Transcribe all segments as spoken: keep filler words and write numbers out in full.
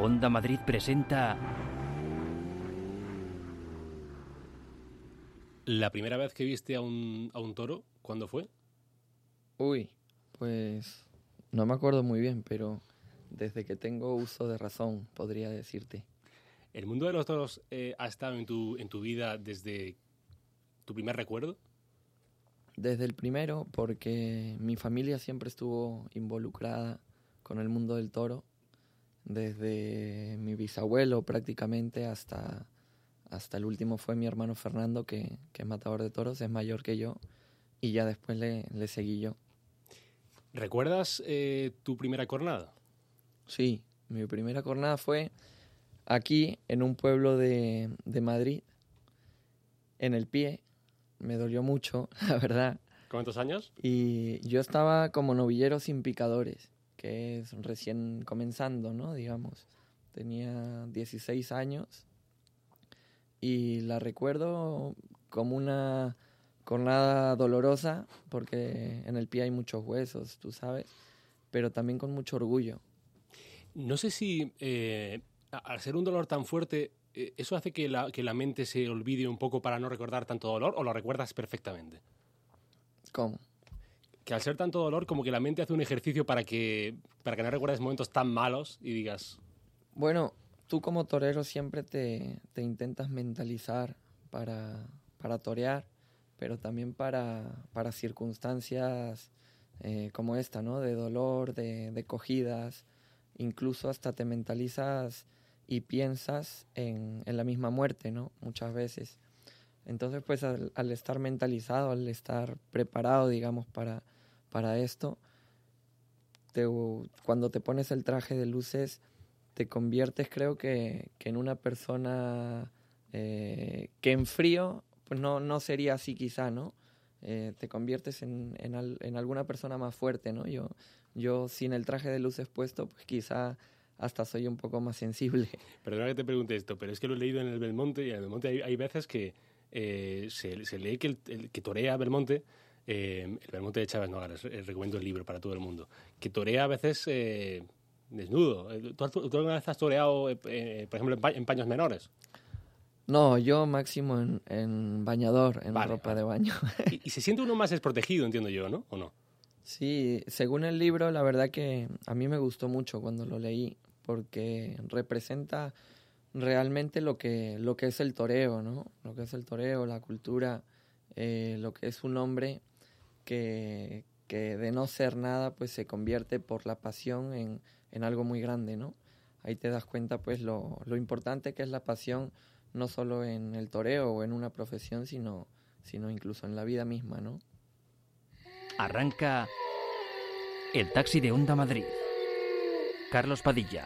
Onda Madrid presenta... ¿La primera vez que viste a un, a un toro, cuándo fue? Uy, pues no me acuerdo muy bien, pero desde que tengo uso de razón, podría decirte. ¿El mundo de los toros eh, ha estado en tu, en tu vida desde tu primer recuerdo? Desde el primero, porque mi familia siempre estuvo involucrada con el mundo del toro, desde mi bisabuelo prácticamente hasta, hasta el último fue mi hermano Fernando, que, que es matador de toros, es mayor que yo, y ya después le, le seguí yo. ¿Recuerdas eh, tu primera cornada? Sí, mi primera cornada fue aquí, en un pueblo de, de Madrid, en el pie. Me dolió mucho, la verdad. ¿Cuántos años? Y yo estaba como novillero sin picadores, que es recién comenzando, ¿no? Digamos. Tenía dieciséis años y la recuerdo como una cornada dolorosa, porque en el pie hay muchos huesos, tú sabes, pero también con mucho orgullo. No sé si eh, al ser un dolor tan fuerte, eh, ¿eso hace que la, que la mente se olvide un poco para no recordar tanto dolor o lo recuerdas perfectamente? ¿Cómo? Que al ser tanto dolor, como que la mente hace un ejercicio para que, para que no recuerdes momentos tan malos y digas... Bueno, tú como torero siempre te, te intentas mentalizar para, para torear, pero también para, para circunstancias eh, como esta, ¿no? De dolor, de, de cogidas, incluso hasta te mentalizas y piensas en, en la misma muerte, ¿no? Muchas veces. Entonces, pues al, al estar mentalizado, al estar preparado, digamos, para, para esto, te, cuando te pones el traje de luces, te conviertes, creo que, que en una persona eh, que en frío pues no, no sería así quizá, ¿no? Eh, te conviertes en, en, al, en alguna persona más fuerte, ¿no? Yo, yo sin el traje de luces puesto, pues quizá hasta soy un poco más sensible. Perdona que te pregunte esto, pero es que lo he leído en el Belmonte y en el Belmonte hay, hay veces que eh, se, se lee que el, el que torea Belmonte, eh, el Belmonte de Chávez Nogales, eh, recomiendo el libro para todo el mundo, que torea a veces eh, desnudo. ¿Tú, ¿Tú alguna vez has toreado, eh, eh, por ejemplo, en, pa en paños menores? No, yo máximo en, en bañador, en vale, ropa vale. de baño. y, y se siente uno más desprotegido, entiendo yo, ¿no? ¿O no? Sí, según el libro, la verdad que a mí me gustó mucho cuando lo leí, porque representa realmente lo que, lo que es el toreo, ¿no? Lo que es el toreo, la cultura, eh, lo que es un hombre que, que de no ser nada, pues se convierte por la pasión en, en algo muy grande, ¿no? Ahí te das cuenta, pues, lo, lo importante que es la pasión, no solo en el toreo o en una profesión, sino, sino incluso en la vida misma, ¿no? Arranca el taxi de Onda Madrid. Carlos Padilla.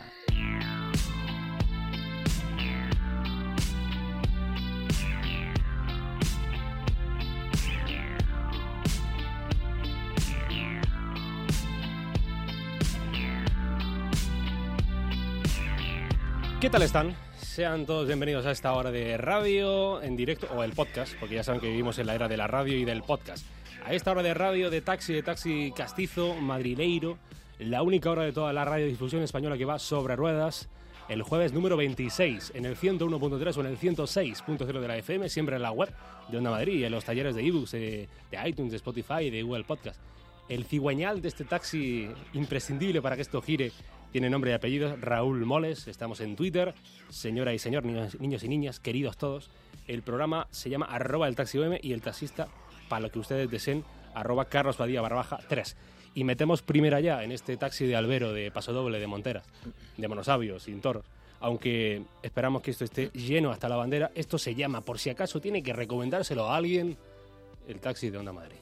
¿Qué tal están? Sean todos bienvenidos a esta hora de radio en directo, o el podcast, porque ya saben que vivimos en la era de la radio y del podcast. A esta hora de radio, de taxi, de taxi castizo, madrileiro, la única hora de toda la radiodifusión española que va sobre ruedas, el jueves número veintiséis, en el ciento uno punto tres o en el ciento seis punto cero de la F M, siempre en la web de Onda Madrid, en los talleres de ebooks, de, de iTunes, de Spotify y de Google Podcast. El cigüeñal de este taxi imprescindible para que esto gire tiene nombre y apellido, Raúl Moles. Estamos en Twitter, señora y señor, niños, niños y niñas, queridos todos. El programa se llama arroba el taxi O M y el taxista, para lo que ustedes deseen, arroba Carlos Padilla barra baja tres. Y metemos primera ya en este taxi de albero, de pasodoble, de monteras, de monosabios, sin toros. Aunque esperamos que esto esté lleno hasta la bandera, esto se llama, por si acaso tiene que recomendárselo a alguien, el taxi de Onda Madrid.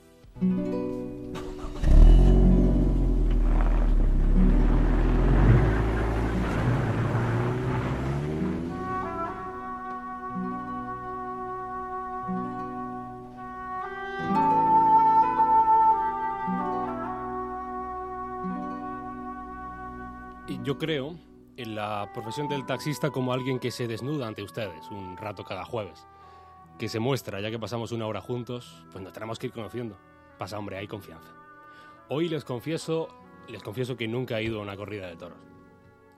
Yo creo en la profesión del taxista como alguien que se desnuda ante ustedes un rato cada jueves, que se muestra, ya que pasamos una hora juntos, pues nos tenemos que ir conociendo. Pasa, hombre, hay confianza. Hoy les confieso, les confieso que nunca he ido a una corrida de toros.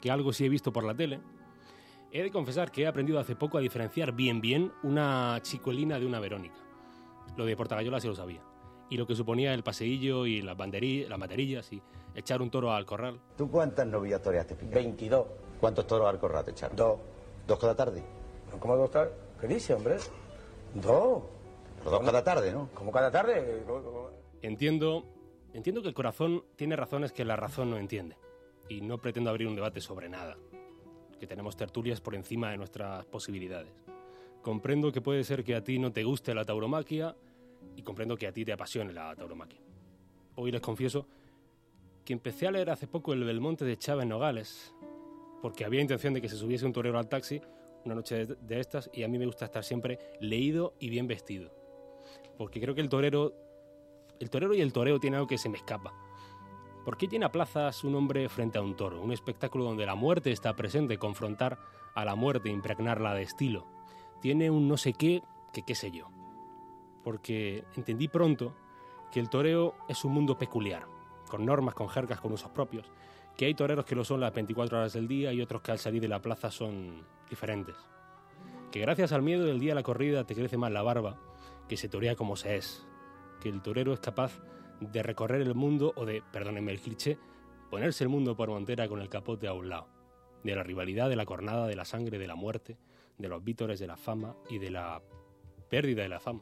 que algo sí he visto por la tele. He de confesar que he aprendido hace poco a diferenciar bien bien una chicuelina de una Verónica. Lo de Portagayola sí lo sabía. Y lo que suponía el paseillo y las, banderillas, las banderillas y echar un toro al corral. ¿Tú cuántas novias toreaste, Pica? veintidós. ¿Cuántos toros al corral te echaron? Dos. ¿Dos cada tarde? ¿Cómo dos tardes? ¿Qué dice, hombre? Dos. Pero dos cada tarde, ¿no? ¿Cómo cada tarde? Entiendo, entiendo que el corazón tiene razones que la razón no entiende. Y no pretendo abrir un debate sobre nada. Que tenemos tertulias por encima de nuestras posibilidades. Comprendo que puede ser que a ti no te guste la tauromaquia y comprendo que a ti te apasione la tauromaquia. Hoy les confieso que empecé a leer hace poco el Belmonte de Chávez Nogales porque había intención de que se subiese un torero al taxi una noche de, de estas y a mí me gusta estar siempre leído y bien vestido. Porque creo que el torero, el torero y el toreo tienen algo que se me escapa. ¿Por qué llena plazas un hombre frente a un toro? Un espectáculo donde la muerte está presente, confrontar a la muerte, impregnarla de estilo. Tiene un no sé qué, que qué sé yo. Porque entendí pronto que el toreo es un mundo peculiar, con normas, con jergas, con usos propios, que hay toreros que lo son las veinticuatro horas del día y otros que al salir de la plaza son diferentes. Que gracias al miedo del día de la corrida te crece más la barba, que se torea como se es. Que el torero es capaz de recorrer el mundo o de, perdónenme el cliché, ponerse el mundo por montera con el capote a un lado. De la rivalidad, de la cornada, de la sangre, de la muerte, de los vítores, de la fama y de la pérdida de la fama.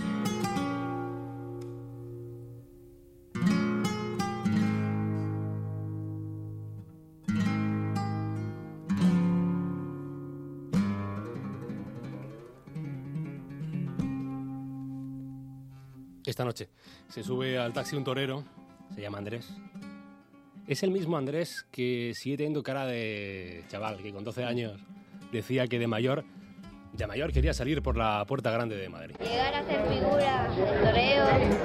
Esta noche se sube al taxi un torero, se llama Andrés. Es el mismo Andrés que sigue teniendo cara de chaval, que con doce años decía que de mayor, de mayor quería salir por la Puerta Grande de Madrid. Llegar a ser figura de toreo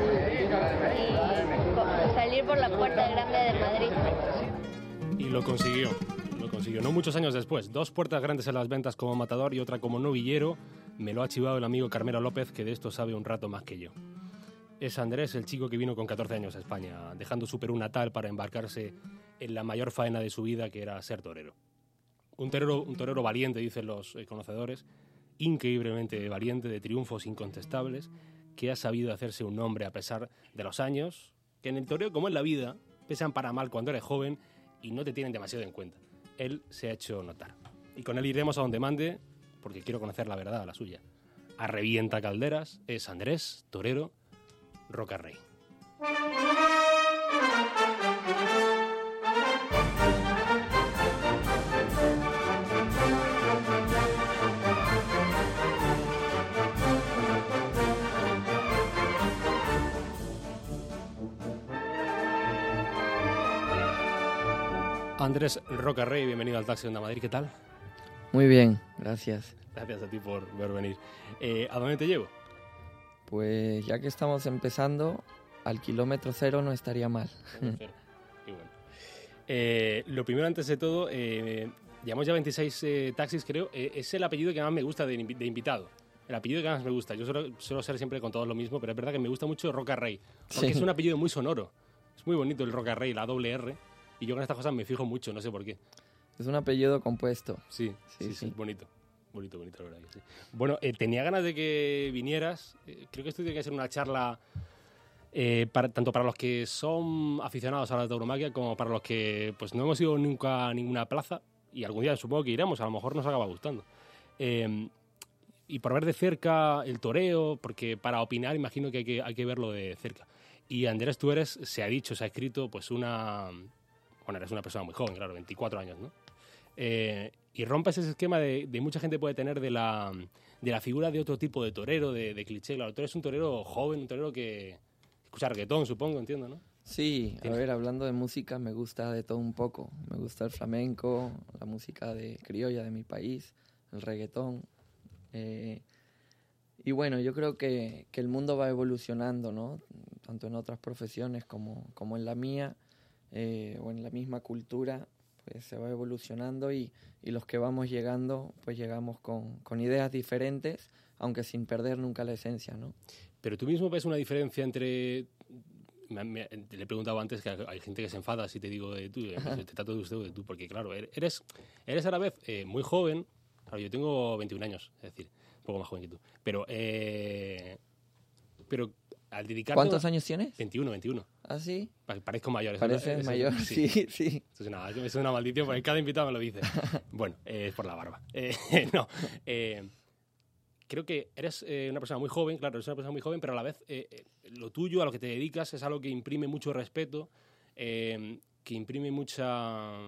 y salir por la Puerta Grande de Madrid. Y lo consiguió, lo consiguió. No muchos años después, dos puertas grandes en las ventas como matador y otra como novillero, me lo ha chivado el amigo Carmelo López, que de esto sabe un rato más que yo. Es Andrés, el chico que vino con catorce años a España, dejando su Perú natal para embarcarse en la mayor faena de su vida, que era ser torero. Un torero, un torero valiente, dicen los eh, conocedores, increíblemente valiente, de triunfos incontestables, que ha sabido hacerse un nombre a pesar de los años, que en el toreo, como en la vida, pesan para mal cuando eres joven y no te tienen demasiado en cuenta. Él se ha hecho notar. Y con él iremos a donde mande, porque quiero conocer la verdad, la suya. A revienta calderas, es Andrés, torero, Roca Rey. Andrés Roca Rey, bienvenido al Taxi Onda Madrid, ¿qué tal? Muy bien, gracias. Gracias a ti por, por venir. Eh, ¿A dónde te llevo? Pues ya que estamos empezando, al kilómetro cero no estaría mal. Qué bueno. Eh, lo primero, antes de todo, eh, llevamos ya veintiséis eh, taxis, creo. Eh, es el apellido que más me gusta de, de invitado. El apellido que más me gusta. Yo suelo, suelo ser siempre con todos lo mismo, pero es verdad que me gusta mucho Roca Rey. Porque sí. Es un apellido muy sonoro. Es muy bonito el Roca Rey, la doble R. Y yo con estas cosas me fijo mucho, no sé por qué. Es un apellido compuesto. Sí, sí, sí, sí. sí. Bonito. Bonito, bonito, la verdad que sí. Bueno, eh, tenía ganas de que vinieras. Eh, creo que esto tiene que ser una charla eh, para, tanto para los que son aficionados a la tauromaquia como para los que pues no hemos ido nunca a ninguna plaza y algún día supongo que iremos, a lo mejor nos acaba gustando. Eh, y por ver de cerca el toreo, porque para opinar imagino que hay que, hay que verlo de cerca. Y Andrés, tú eres, se ha dicho, se ha escrito, pues una... Bueno, eres una persona muy joven, claro, veinticuatro años, ¿no? Eh, y rompes ese esquema de, de mucha gente puede tener de la, de la figura de otro tipo de torero, de, de cliché. Claro, tú eres un torero joven, un torero que escucha reggaetón, supongo, entiendo, ¿no? Sí, a ver, hablando de música, me gusta de todo un poco. Me gusta el flamenco, la música de criolla de mi país, el reggaetón. Eh, y bueno, yo creo que, que el mundo va evolucionando, ¿no? Tanto en otras profesiones como, como en la mía, eh, o en la misma cultura. Pues se va evolucionando y, y los que vamos llegando, pues llegamos con, con ideas diferentes, aunque sin perder nunca la esencia, ¿no? Pero tú mismo ves una diferencia entre me, me, le he preguntado antes que hay gente que se enfada si te digo de tú, eh, te trato de usted o de tú, porque claro, eres, eres a la vez eh, muy joven. Claro, yo tengo veintiún años, es decir, un poco más joven que tú. Pero, eh, pero al dedicarte... ¿Cuántos años tienes? veintiuno, veintiuno. ¿Ah, sí? Parezco mayor. Pareces mayor, sí, sí. sí. Esto es una, es una maldición, porque cada invitado me lo dice. Bueno, eh, es por la barba. Eh, no, eh, creo que eres eh, una persona muy joven, claro, eres una persona muy joven, pero a la vez eh, eh, lo tuyo, a lo que te dedicas, es algo que imprime mucho respeto, eh, que imprime mucha...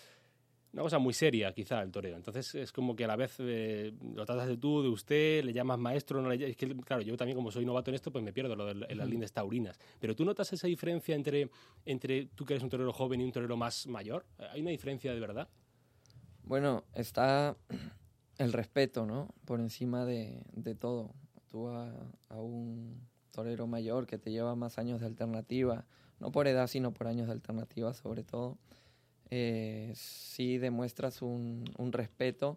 Una cosa muy seria, quizá, el toreo. Entonces, es como que a la vez eh, lo tratas de tú, de usted, le llamas maestro. No le, es que, claro, yo también, como soy novato en esto, pues me pierdo lo de las lindes taurinas. Pero ¿tú notas esa diferencia entre, entre tú que eres un torero joven y un torero más mayor? ¿Hay una diferencia de verdad? Bueno, está el respeto, ¿no? Por encima de, de todo. Tú a, a un torero mayor que te lleva más años de alternativa, no por edad, sino por años de alternativa, sobre todo. Eh, sí demuestras un, un respeto,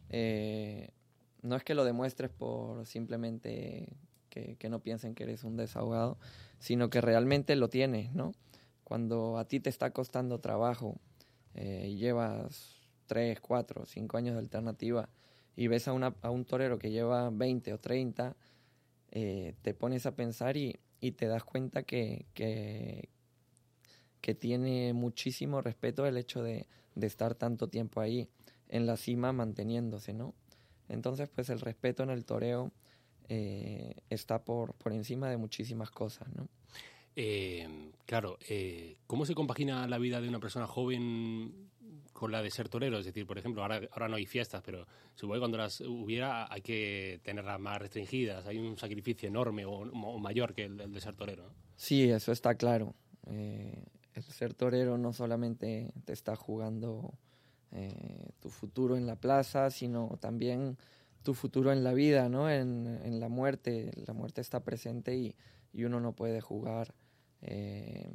eh, no es que lo demuestres por simplemente que, que no piensen que eres un desahogado, sino que realmente lo tienes, ¿no? Cuando a ti te está costando trabajo eh, y llevas tres, cuatro, cinco años de alternativa y ves a, una, a un torero que lleva veinte o treinta, eh, te pones a pensar y, y te das cuenta que... que que tiene muchísimo respeto el hecho de, de estar tanto tiempo ahí en la cima manteniéndose, ¿no? Entonces, pues el respeto en el toreo eh, está por, por encima de muchísimas cosas, ¿no? Eh, claro, eh, ¿cómo se compagina la vida de una persona joven con la de ser torero? Es decir, por ejemplo, ahora, ahora no hay fiestas, pero supongo que cuando las hubiera hay que tenerlas más restringidas, hay un sacrificio enorme o, o mayor que el, el de ser torero, ¿no? Sí, eso está claro. Eh, el ser torero no solamente te está jugando eh, tu futuro en la plaza, sino también tu futuro en la vida, ¿no? En, en la muerte. La muerte está presente y, y uno no puede jugar eh,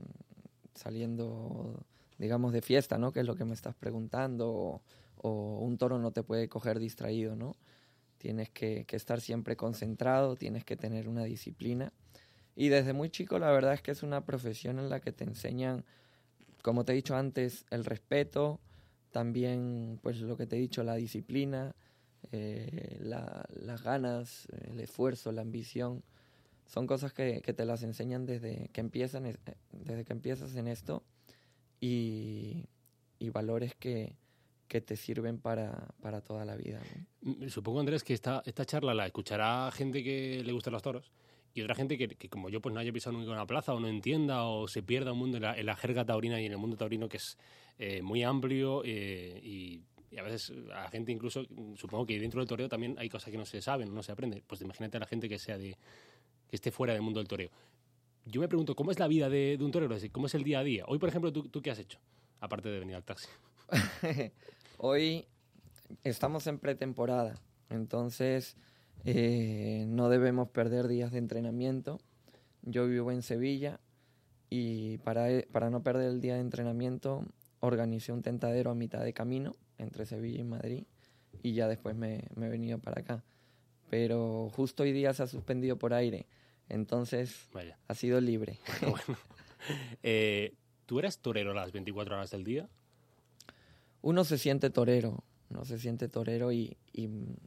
saliendo, digamos, de fiesta, ¿no? Que es lo que me estás preguntando. O, o un toro no te puede coger distraído, ¿no? Tienes que, que estar siempre concentrado, tienes que tener una disciplina. Y desde muy chico la verdad es que es una profesión en la que te enseñan, como te he dicho antes, el respeto, también pues lo que te he dicho, la disciplina, eh, la, las ganas, el esfuerzo, la ambición. Son cosas que, que te las enseñan desde que empiezan, desde que empiezas en esto y, y valores que, que te sirven para, para toda la vida, ¿no? Supongo, Andrés, que esta, esta charla la escuchará gente que le gustan los toros. Y otra gente que, que, como yo, pues no haya pisado nunca una plaza o no entienda o se pierda un mundo en la, en la jerga taurina y en el mundo taurino que es eh, muy amplio eh, y, y a veces a la gente incluso, supongo que dentro del toreo también hay cosas que no se saben, no se aprenden. Pues imagínate a la gente que sea de que esté fuera del mundo del toreo. Yo me pregunto, ¿cómo es la vida de, de un torero? Es decir, ¿cómo es el día a día? Hoy, por ejemplo, ¿tú, tú qué has hecho? Aparte de venir al taxi. Hoy estamos en pretemporada, entonces... Eh, no debemos perder días de entrenamiento. Yo vivo en Sevilla y para, para no perder el día de entrenamiento organicé un tentadero a mitad de camino entre Sevilla y Madrid y ya después me, me he venido para acá. Pero justo hoy día se ha suspendido por aire, entonces Vaya. ha sido libre. Bueno. eh, ¿Tú eres torero las veinticuatro horas del día? Uno se siente torero, uno se siente torero y... y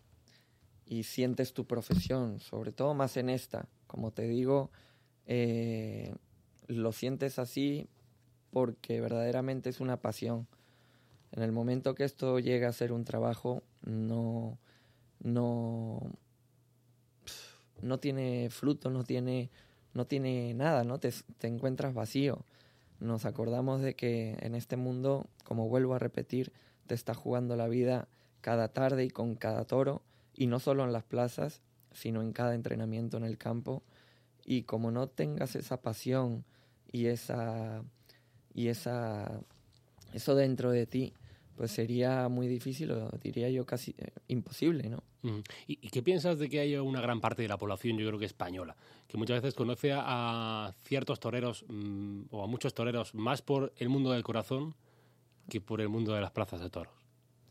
y sientes tu profesión, sobre todo más en esta. Como te digo, eh, lo sientes así porque verdaderamente es una pasión. En el momento que esto llega a ser un trabajo, no, no, no tiene fruto, no tiene, no tiene nada, ¿no? Te, te encuentras vacío. Nos acordamos de que en este mundo, como vuelvo a repetir, te está jugando la vida cada tarde y con cada toro, y no solo en las plazas, sino en cada entrenamiento en el campo. Y como no tengas esa pasión y esa y esa eso dentro de ti, pues sería muy difícil, o diría yo casi eh, imposible, ¿no? Uh-huh. ¿Y, ¿Y qué piensas de que haya una gran parte de la población, yo creo que española, que muchas veces conoce a, a ciertos toreros mmm, o a muchos toreros más por el mundo del corazón que por el mundo de las plazas de toros?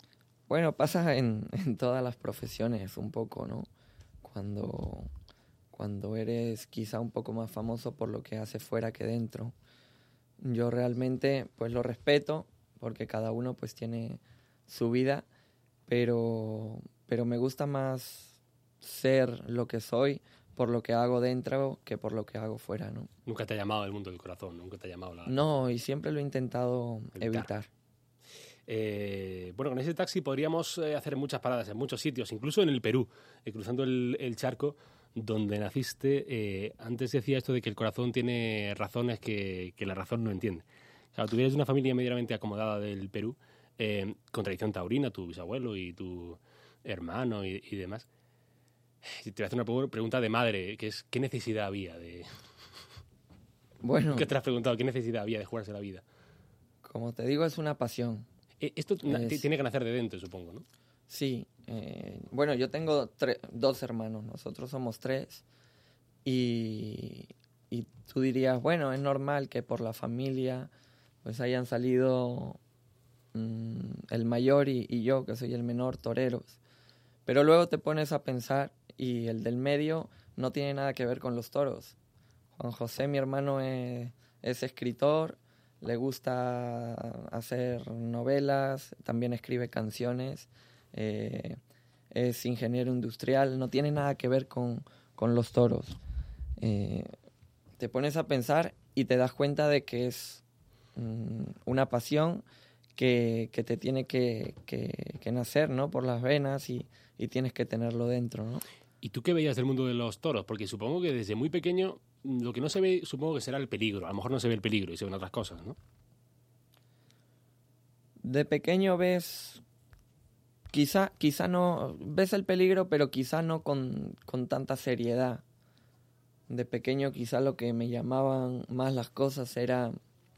Bueno, pasa en, en todas las profesiones un poco, ¿no? Cuando, cuando eres quizá un poco más famoso por lo que haces fuera que dentro. Yo realmente pues lo respeto porque cada uno pues tiene su vida, pero, pero me gusta más ser lo que soy por lo que hago dentro que por lo que hago fuera, ¿no? Nunca te ha llamado el mundo del corazón, nunca te ha llamado la... No, y siempre lo he intentado Evitar. evitar. Eh, bueno, con ese taxi podríamos eh, hacer muchas paradas en muchos sitios, incluso en el Perú, eh, cruzando el, el charco donde naciste. Eh, antes decía esto de que el corazón tiene razones que, que la razón no entiende. Claro, tú vienes de una familia medianamente acomodada del Perú, eh, con tradición taurina, tu bisabuelo y tu hermano y, y demás. Te voy a hacer una pregunta de madre, que es ¿qué necesidad había de...? Bueno, ¿Qué te has preguntado? ¿Qué necesidad había de jugarse la vida? como te digo, es una pasión. Eh, esto na- Es- tiene que nacer de dentro, supongo, ¿no? Sí, eh, bueno, yo tengo tre- dos hermanos, nosotros somos tres, y, y tú dirías, bueno, es normal que por la familia pues hayan salido mm, el mayor y, y yo, que soy el menor, toreros. Pero luego te pones a pensar y el del medio no tiene nada que ver con los toros. Juan José, mi hermano, es, es escritor, le gusta hacer novelas, también escribe canciones, eh, es ingeniero industrial, no tiene nada que ver con, con los toros. Eh, te pones a pensar y te das cuenta de que es mm, una pasión que, que te tiene que, que, que nacer, ¿no? Por las venas y, y tienes que tenerlo dentro, ¿no? ¿Y tú qué veías del mundo de los toros? Porque supongo que desde muy pequeño mm, lo que no se ve, supongo que será el peligro. A lo mejor no se ve el peligro y se ven otras cosas, ¿no? De pequeño ves, quizá, quizá no, ves el peligro, pero quizá no con, con tanta seriedad. De pequeño quizá lo que me llamaban más las cosas era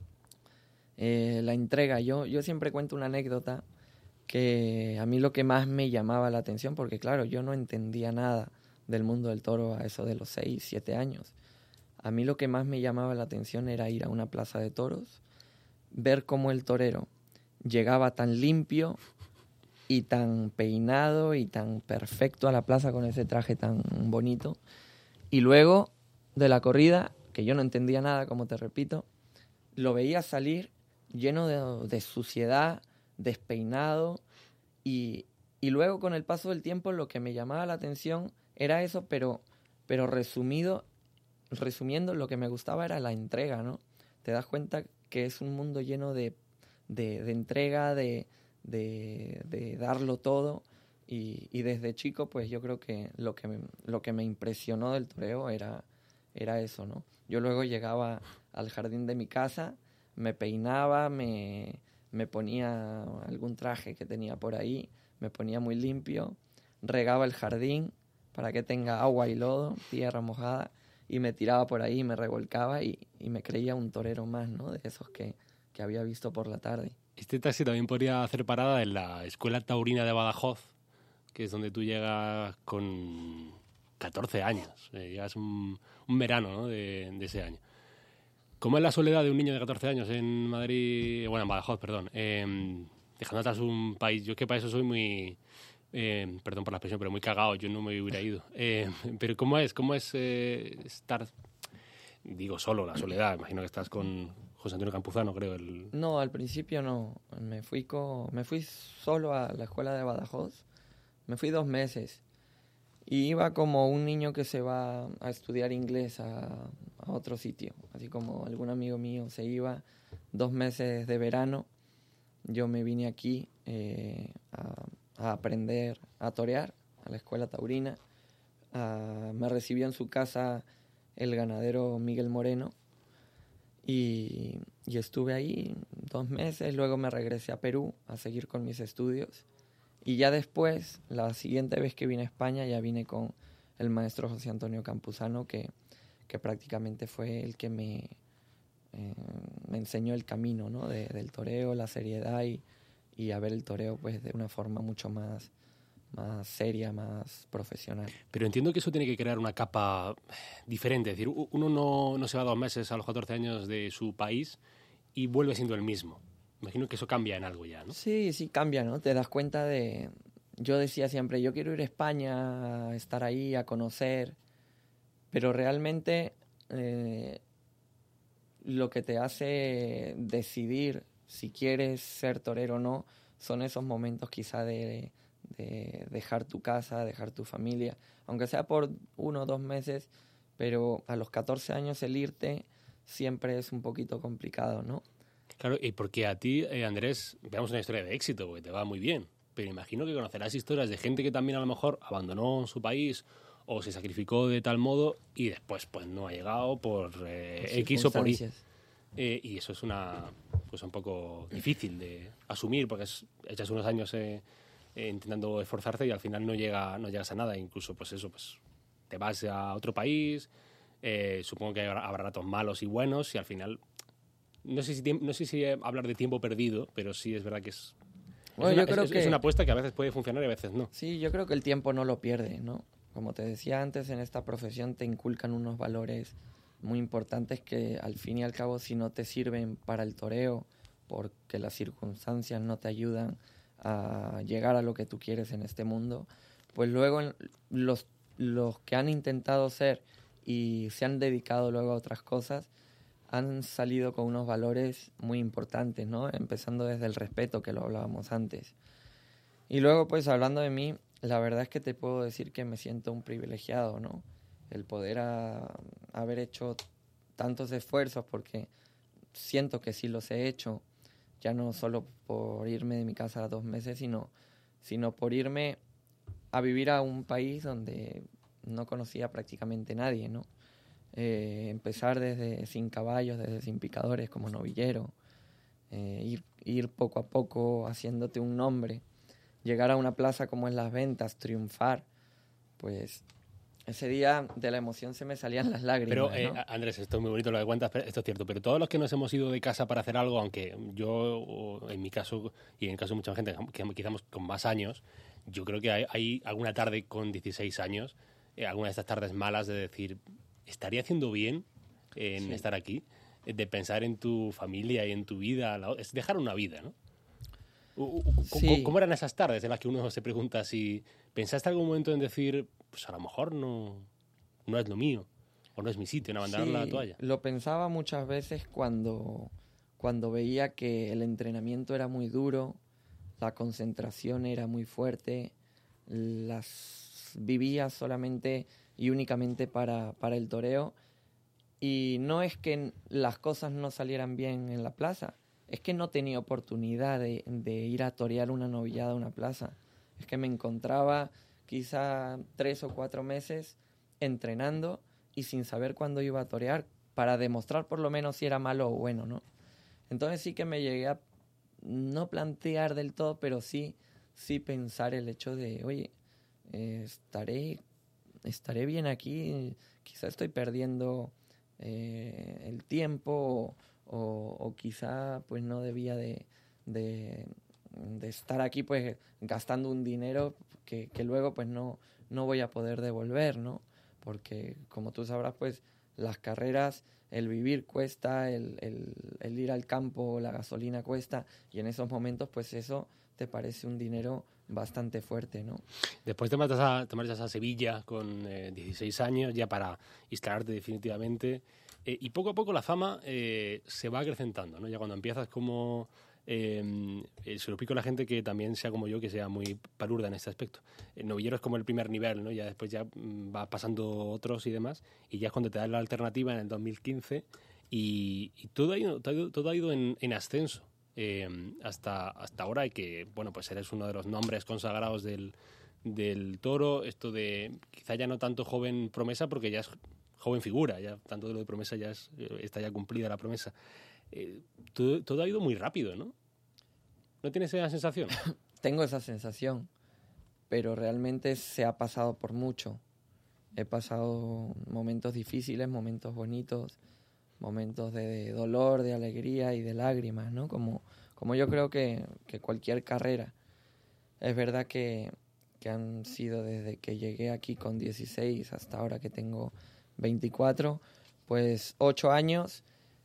eh, la entrega. Yo, yo siempre cuento una anécdota que a mí lo que más me llamaba la atención, porque claro, yo no entendía nada del mundo del toro a eso de los seis, siete años. A mí lo que más me llamaba la atención era ir a una plaza de toros, ver cómo el torero llegaba tan limpio y tan peinado y tan perfecto a la plaza con ese traje tan bonito. Y luego de la corrida, que yo no entendía nada, como te repito, lo veía salir lleno de, de suciedad, despeinado, y, y luego con el paso del tiempo lo que me llamaba la atención era eso, pero, pero resumido, resumiendo, lo que me gustaba era la entrega, ¿no? Te das cuenta que es un mundo lleno de, de, de entrega, de, de, de darlo todo, y, y desde chico pues yo creo que lo que me, lo que me impresionó del toreo era, era eso, ¿no? Yo luego llegaba al jardín de mi casa, me peinaba, me, me ponía algún traje que tenía por ahí, me ponía muy limpio, regaba el jardín para que tenga agua y lodo, tierra mojada, y me tiraba por ahí, me revolcaba y, y me creía un torero más, ¿no? De esos que, que había visto por la tarde. Este taxi también podría hacer parada en la Escuela Taurina de Badajoz, que es donde tú llegas con catorce años. Eh, llegas un, un verano, ¿no? de, de ese año. ¿Cómo es la soledad de un niño de catorce años en Madrid, bueno, en Badajoz, perdón, eh, dejando atrás un país? Yo es que para eso soy muy, eh, perdón por la expresión, pero muy cagado, yo no me hubiera ido. Eh, pero ¿cómo es? ¿Cómo es eh, estar, digo, solo, la soledad? Imagino que estás con José Antonio Campuzano, creo. El... No, al principio no. Me fui, co- me fui solo a la escuela de Badajoz. Me fui dos meses. Y iba como un niño que se va a estudiar inglés a, a otro sitio. Así como algún amigo mío se iba dos meses de verano. Yo me vine aquí eh, a, a aprender a torear a la escuela taurina. A- me recibió en su casa el ganadero Miguel Moreno. Y, y estuve ahí dos meses. Luego me regresé a Perú a seguir con mis estudios. Y ya después, la siguiente vez que vine a España, ya vine con el maestro José Antonio Campuzano, que, que prácticamente fue el que me, eh, me enseñó el camino, ¿no? de, del toreo, la seriedad y, y a ver el toreo pues, de una forma mucho más, más seria, más profesional. Pero entiendo que eso tiene que crear una capa diferente. Es decir, u- uno no, no se va dos meses a los catorce años de su país y vuelve siendo el mismo. Imagino que eso cambia en algo ya, ¿no? Sí, sí cambia, ¿no? Te das cuenta de... Yo decía siempre, yo quiero ir a España, a estar ahí, a conocer, pero realmente eh, lo que te hace decidir si quieres ser torero o no son esos momentos quizá de, de dejar tu casa, dejar tu familia, aunque sea por uno o dos meses, pero a los catorce años el irte siempre es un poquito complicado, ¿no? Claro, y porque a ti, eh, Andrés, veamos una historia de éxito, porque te va muy bien, pero imagino que conocerás historias de gente que también a lo mejor abandonó su país o se sacrificó de tal modo y después pues no ha llegado por eh, X o por Y. Eh, y eso es una pues un poco difícil de asumir, porque es, echas unos años eh, eh, intentando esforzarte y al final no llega no llegas a nada. Incluso pues eso, pues te vas a otro país, eh, supongo que habrá, habrá ratos malos y buenos y al final no sé si no sé si hablar de tiempo perdido, pero sí es verdad que es, bueno, es, una, yo creo es, que, es una apuesta que a veces puede funcionar y a veces no. Sí, yo creo que el tiempo no lo pierde, ¿no? Como te decía antes, en esta profesión te inculcan unos valores muy importantes que al fin y al cabo, si no te sirven para el toreo, porque las circunstancias no te ayudan a llegar a lo que tú quieres en este mundo, pues luego los, los que han intentado ser y se han dedicado luego a otras cosas han salido con unos valores muy importantes, ¿no? Empezando desde el respeto, que lo hablábamos antes. Y luego, pues, hablando de mí, la verdad es que te puedo decir que me siento un privilegiado, ¿no? El poder a, haber hecho tantos esfuerzos, porque siento que sí los he hecho, ya no solo por irme de mi casa dos meses, sino, sino por irme a vivir a un país donde no conocía prácticamente nadie, ¿no? Eh, empezar desde sin caballos, desde sin picadores como novillero, eh, ir, ir poco a poco haciéndote un nombre, llegar a una plaza como es Las Ventas, triunfar, pues ese día de la emoción se me salían las lágrimas. Pero, eh, ¿no? Andrés, esto es muy bonito lo que cuentas, pero esto es cierto, pero todos los que nos hemos ido de casa para hacer algo, aunque yo, en mi caso, y en el caso de mucha gente, que quizás con más años, yo creo que hay, hay alguna tarde con dieciséis años, eh, alguna de estas tardes malas de decir, ¿estaría haciendo bien en sí. estar aquí? De pensar en tu familia y en tu vida, es dejar una vida, ¿no? Sí. ¿Cómo eran esas tardes en las que uno se pregunta si pensaste algún momento en decir, pues a lo mejor no, no es lo mío, o no es mi sitio, en abandonar sí, la toalla? Lo pensaba muchas veces cuando, cuando veía que el entrenamiento era muy duro, la concentración era muy fuerte, las vivía solamente y únicamente para, para el toreo, y no es que las cosas no salieran bien en la plaza, es que no tenía oportunidad de, de ir a torear una novillada a una plaza. Es que me encontraba quizá tres o cuatro meses entrenando y sin saber cuándo iba a torear para demostrar por lo menos si era malo o bueno, ¿no? Entonces sí que me llegué a no plantear del todo, pero sí, sí pensar el hecho de, oye, eh, estaré, estaré bien aquí, quizá estoy perdiendo eh, el tiempo o, o quizá pues no debía de, de, de estar aquí pues gastando un dinero que, que luego pues no, no voy a poder devolver, ¿no? Porque como tú sabrás pues las carreras, el vivir cuesta, el, el, el ir al campo, la gasolina cuesta, y en esos momentos pues eso te parece un dinero bastante fuerte, ¿no? Después te marchas a, te marchas a Sevilla con eh, dieciséis años ya para instalarte definitivamente. Eh, y poco a poco la fama eh, se va acrecentando, ¿no? Ya cuando empiezas como... Eh, se lo explico a la gente que también sea como yo, que sea muy palurda en este aspecto. El novillero es como el primer nivel, ¿no? Ya después ya va pasando otros y demás, y ya es cuando te dan la alternativa en el dos mil quince y, y todo ha ido, todo ha ido, todo ha ido en, en ascenso eh, hasta, hasta ahora, y que, bueno, pues eres uno de los nombres consagrados del, del toro. Esto de quizá ya no tanto joven promesa, porque ya es joven figura, ya tanto de lo de promesa ya es, está ya cumplida la promesa. Eh, todo, todo ha ido muy rápido, ¿no? ¿No tienes esa sensación? Tengo esa sensación, pero realmente se ha pasado por mucho. He pasado momentos difíciles, momentos bonitos, momentos de dolor, de alegría y de lágrimas, ¿no? Como, como yo creo que, que cualquier carrera. Es verdad que, que han sido desde que llegué aquí con dieciséis hasta ahora que tengo veinticuatro, pues ocho años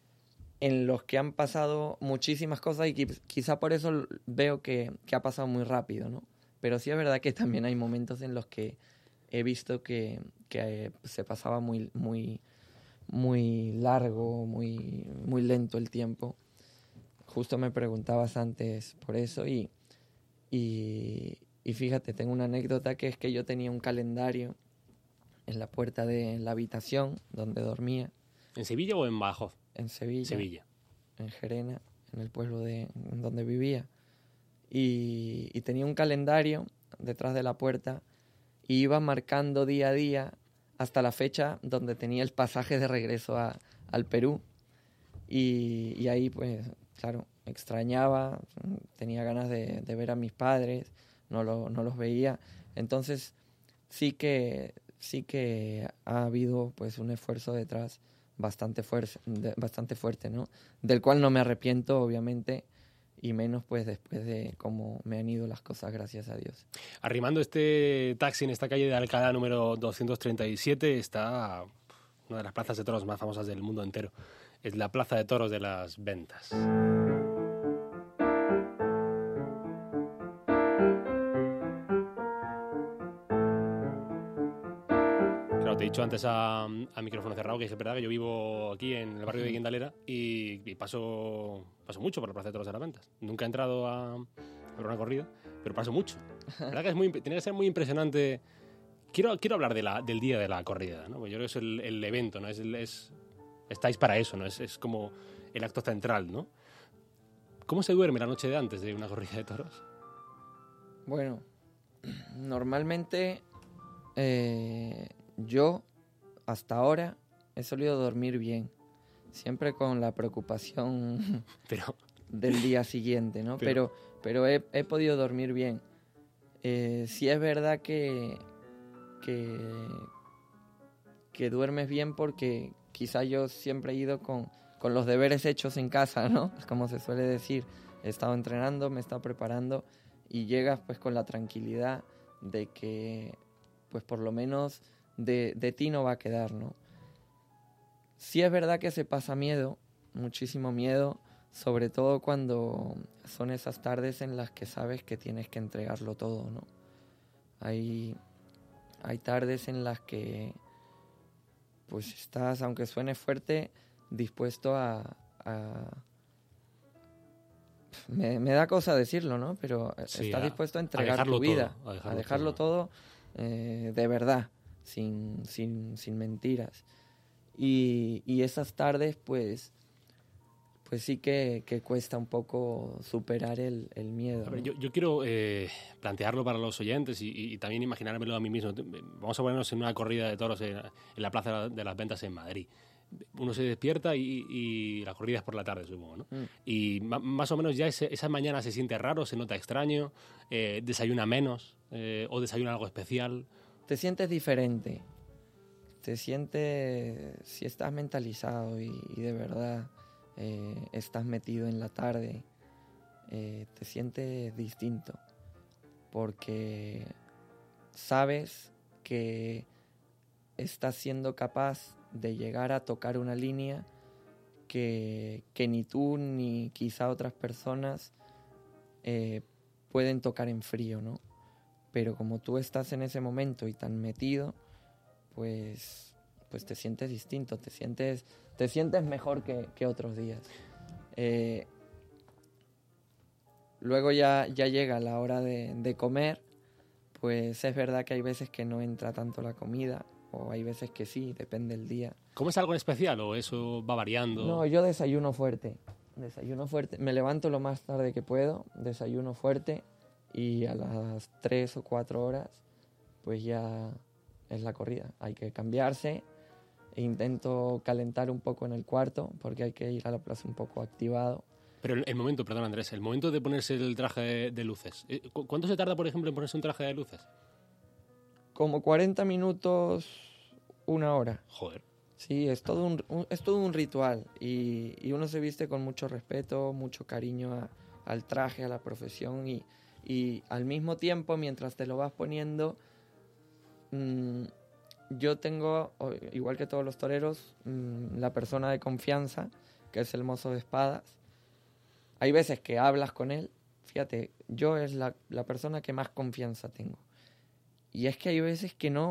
en los que han pasado muchísimas cosas, y quizá por eso veo que, que ha pasado muy rápido, ¿no? Pero sí es verdad que también hay momentos en los que he visto que, que eh, se pasaba muy, muy, muy largo, muy, muy lento el tiempo. Justo me preguntabas antes por eso y, y, y fíjate, tengo una anécdota que es que yo tenía un calendario en la puerta de la habitación donde dormía. ¿En Sevilla o en Badajoz? En Sevilla. Sevilla. En Gerena, en el pueblo de en donde vivía. Y, y tenía un calendario detrás de la puerta y iba marcando día a día hasta la fecha donde tenía el pasaje de regreso a, al Perú. Y, y ahí, pues, claro, extrañaba, tenía ganas de, de ver a mis padres, no, lo, no los veía. Entonces, sí que, sí que ha habido, pues, un esfuerzo detrás bastante fuerte, bastante fuerte, ¿no? Del cual no me arrepiento, obviamente, y menos, pues, después de cómo me han ido las cosas, gracias a Dios. Arrimando este taxi en esta calle de Alcalá número doscientos treinta y siete está una de las plazas de toros más famosas del mundo entero. Es la Plaza de Toros de las Ventas. Claro, te he dicho antes a, a micrófono cerrado que es verdad que yo vivo aquí en el barrio de Guindalera y, y paso, paso mucho por la Plaza de Toros de las Ventas. Nunca he entrado a, a ver una corrida, pero paso mucho. La verdad que es muy, tiene que ser muy impresionante. Quiero, quiero hablar de la, del día de la corrida, ¿no? Yo creo que es el, el evento, ¿no? Es, es, estáis para eso, ¿no? Es, es como el acto central, ¿no? ¿Cómo se duerme la noche de antes de una corrida de toros? Bueno, normalmente eh, yo hasta ahora he solido dormir bien, siempre con la preocupación pero, del día siguiente, ¿no? Pero, pero, pero he, he podido dormir bien. Eh, sí es verdad que, que, que duermes bien porque quizá yo siempre he ido con, con los deberes hechos en casa, ¿no? Como se suele decir, he estado entrenando, me he estado preparando y llegas pues con la tranquilidad de que pues por lo menos de, de ti no va a quedar, ¿no? Sí es verdad que se pasa miedo, muchísimo miedo, sobre todo cuando son esas tardes en las que sabes que tienes que entregarlo todo, ¿no? Hay, hay tardes en las que pues estás, aunque suene fuerte, dispuesto a... a me, me da cosa decirlo, ¿no? Pero sí, estás a, dispuesto a entregar tu vida, todo, a dejarlo, a dejarlo todo, todo eh, de verdad, sin, sin, sin mentiras. Y, y esas tardes, pues... pues sí que, que cuesta un poco superar el, el miedo. A ver, ¿no? yo, yo quiero eh, plantearlo para los oyentes y, y, y también imaginármelo a mí mismo. Vamos a ponernos en una corrida de toros en, en la Plaza de las Ventas en Madrid. Uno se despierta y, y la corrida es por la tarde, supongo, ¿no? Mm. Y ma, más o menos ya ese, esa mañana se siente raro, se nota extraño, eh, desayuna menos eh, o desayuna algo especial. Te sientes diferente. Te sientes, si estás mentalizado y, y de verdad... Eh, estás metido en la tarde, eh, te sientes distinto porque sabes que estás siendo capaz de llegar a tocar una línea que, que ni tú ni quizá otras personas eh, pueden tocar en frío, ¿no? Pero como tú estás en ese momento y tan metido, pues... pues te sientes distinto, te sientes, te sientes mejor que, que otros días. Eh, luego ya, ya llega la hora de, de comer, pues es verdad que hay veces que no entra tanto la comida, o hay veces que sí, depende del día. ¿Comes algo en especial o eso va variando? No, yo desayuno fuerte, desayuno fuerte, me levanto lo más tarde que puedo, desayuno fuerte, y a las tres o cuatro horas, pues ya es la corrida, hay que cambiarse. Intento calentar un poco en el cuarto porque hay que ir a la plaza un poco activado. Pero el, el momento, perdón Andrés, el momento de ponerse el traje de, de luces. ¿Cuánto se tarda, por ejemplo, en ponerse un traje de luces? Como cuarenta minutos, una hora. Joder. Sí, es todo un, un, es todo un ritual y, y uno se viste con mucho respeto, mucho cariño a, al traje, a la profesión y, y al mismo tiempo, mientras te lo vas poniendo... Mmm, yo tengo, igual que todos los toreros, la persona de confianza, que es el mozo de espadas. Hay veces que hablas con él, fíjate, yo es la, la persona que más confianza tengo. Y es que hay veces que no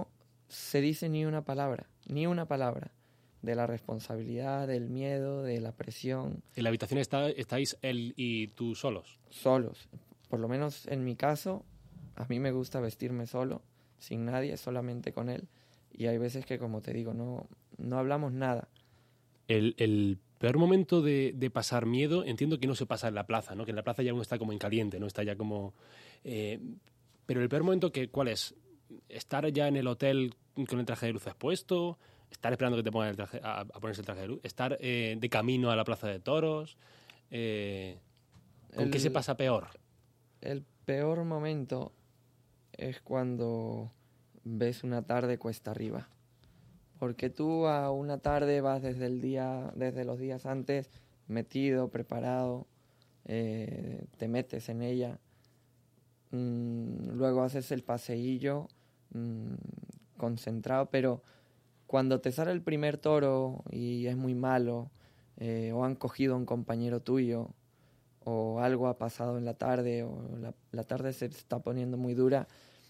se dice ni una palabra, ni una palabra de la responsabilidad, del miedo, de la presión. ¿En la habitación está, estáis él y tú solos? Solos. Por lo menos en mi caso, a mí me gusta vestirme solo, sin nadie, solamente con él. Y hay veces que, como te digo, no, no hablamos nada. El, el peor momento de, de pasar miedo, entiendo que no se pasa en la plaza, ¿no? Que en la plaza ya uno está como en caliente, ¿no? Está ya como... Eh, pero el peor momento, que, ¿cuál es? ¿Estar ya en el hotel con el traje de luces puesto? ¿Estar esperando que te pongan el traje, a, a ponerse el traje de luz? ¿Estar eh, de camino a la plaza de toros? Eh, ¿Con El- qué se pasa peor? El peor momento es cuando ves una tarde cuesta arriba. Porque tú a una tarde vas desde el día, desde los días antes, metido, preparado, eh, te metes en ella, mm, luego haces el paseillo, mm, concentrado, pero cuando te sale el primer toro y es muy malo, eh, o han cogido a un compañero tuyo, o algo ha pasado en la tarde, o la, la tarde se está poniendo muy dura,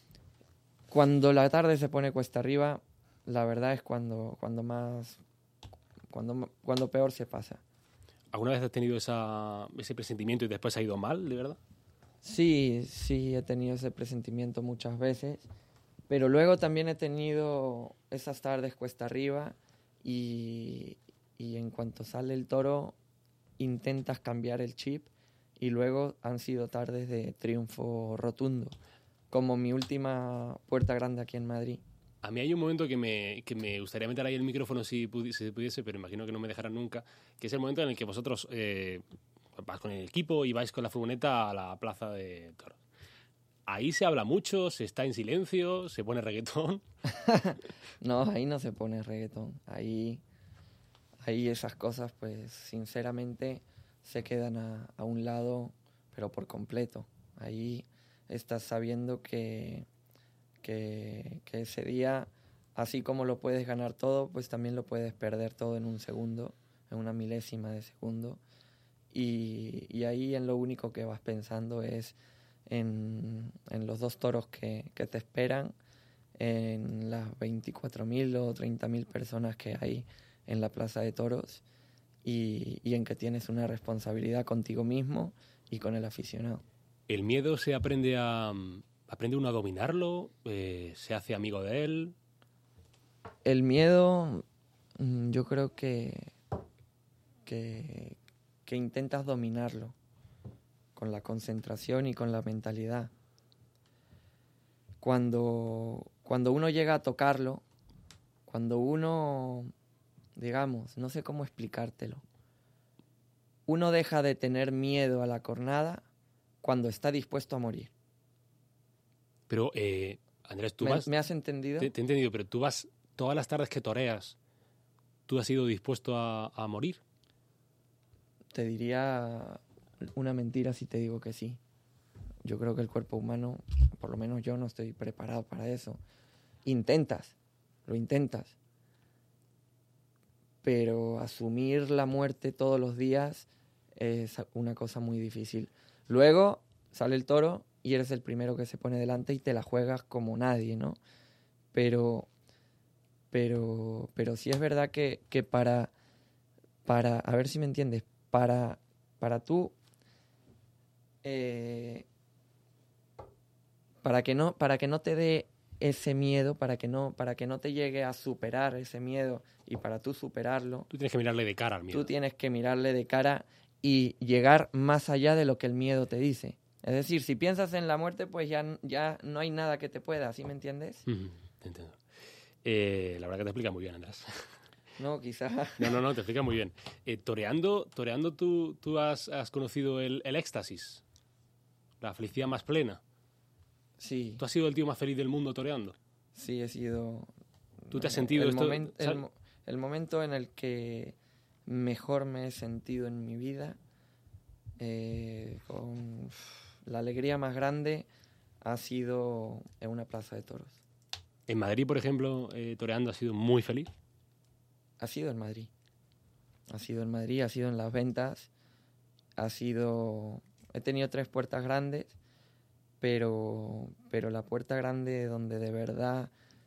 cuando la tarde se pone cuesta arriba, la verdad es cuando, cuando más, cuando, cuando peor se pasa. ¿Alguna vez has tenido esa, ese presentimiento y después ha ido mal, de verdad? Sí, sí, he tenido ese presentimiento muchas veces, pero luego también he tenido esas tardes cuesta arriba y, y en cuanto sale el toro intentas cambiar el chip y luego han sido tardes de triunfo rotundo, como mi última Puerta Grande aquí en Madrid. A mí hay un momento que me, que me gustaría meter ahí el micrófono si pudiese, si pudiese, pero imagino que no me dejarán nunca, que es el momento en el que vosotros eh, vas con el equipo y vais con la furgoneta a la plaza de toros. Ahí se habla mucho, se está en silencio, se pone reggaetón. No, ahí no se pone reggaetón. Ahí, ahí esas cosas, pues, sinceramente, se quedan a, a un lado, pero por completo. Ahí estás sabiendo que, que, que ese día, así como lo puedes ganar todo, pues también lo puedes perder todo en un segundo, en una milésima de segundo. Y, y ahí en lo único que vas pensando es en, en los dos toros que, que te esperan, en las veinticuatro mil o treinta mil personas que hay en la Plaza de Toros y, y en que tienes una responsabilidad contigo mismo y con el aficionado. ¿El miedo se aprende a aprende uno a dominarlo? Eh, ¿Se hace amigo de él? El miedo, mm, yo creo que, que, que intentas dominarlo con la concentración y con la mentalidad. Cuando, cuando uno llega a tocarlo, cuando uno, digamos, no sé cómo explicártelo, uno deja de tener miedo a la cornada cuando está dispuesto a morir. Pero, eh, Andrés, tú ¿Me, vas... ¿Me has entendido? Te, te he entendido, pero tú vas todas las tardes que toreas, ¿tú has ido dispuesto a, a morir? Te diría una mentira si te digo que sí. Yo creo que el cuerpo humano, por lo menos yo no estoy preparado para eso. Intentas, lo intentas. Pero asumir la muerte todos los días es una cosa muy difícil. Luego sale el toro y eres el primero que se pone delante y te la juegas como nadie, ¿no? Pero, pero, pero sí es verdad que, que para, para, a ver si me entiendes, para, para tú, eh, para que no, para que no te dé ese miedo, para que no, para que no te llegue a superar ese miedo y para tú superarlo, Tú tienes que mirarle de cara al miedo. tú tienes que mirarle de cara y llegar más allá de lo que el miedo te dice. Es decir, si piensas en la muerte, pues ya, ya no hay nada que te pueda, ¿sí me entiendes? Mm, te entiendo. Eh, la verdad que te explica muy bien, Andrés. No, quizás. No, no, no, te explica muy bien. Eh, toreando, toreando tú, tú has, has conocido el, el éxtasis, la felicidad más plena. Sí, ¿Tú has sido el tío más feliz del mundo toreando? sí he sido... ¿Tú te has sentido el, esto? momen- el, ¿sabes? mo- el momento en el que mejor me he sentido en mi vida, eh, con la alegría más grande, ha sido en una plaza de toros. En Madrid, por ejemplo, eh, toreando has sido muy feliz. Ha sido en Madrid. Ha sido en Madrid, ha sido en las ventas, ha sido... He tenido tres puertas grandes, pero, pero la puerta grande donde de verdad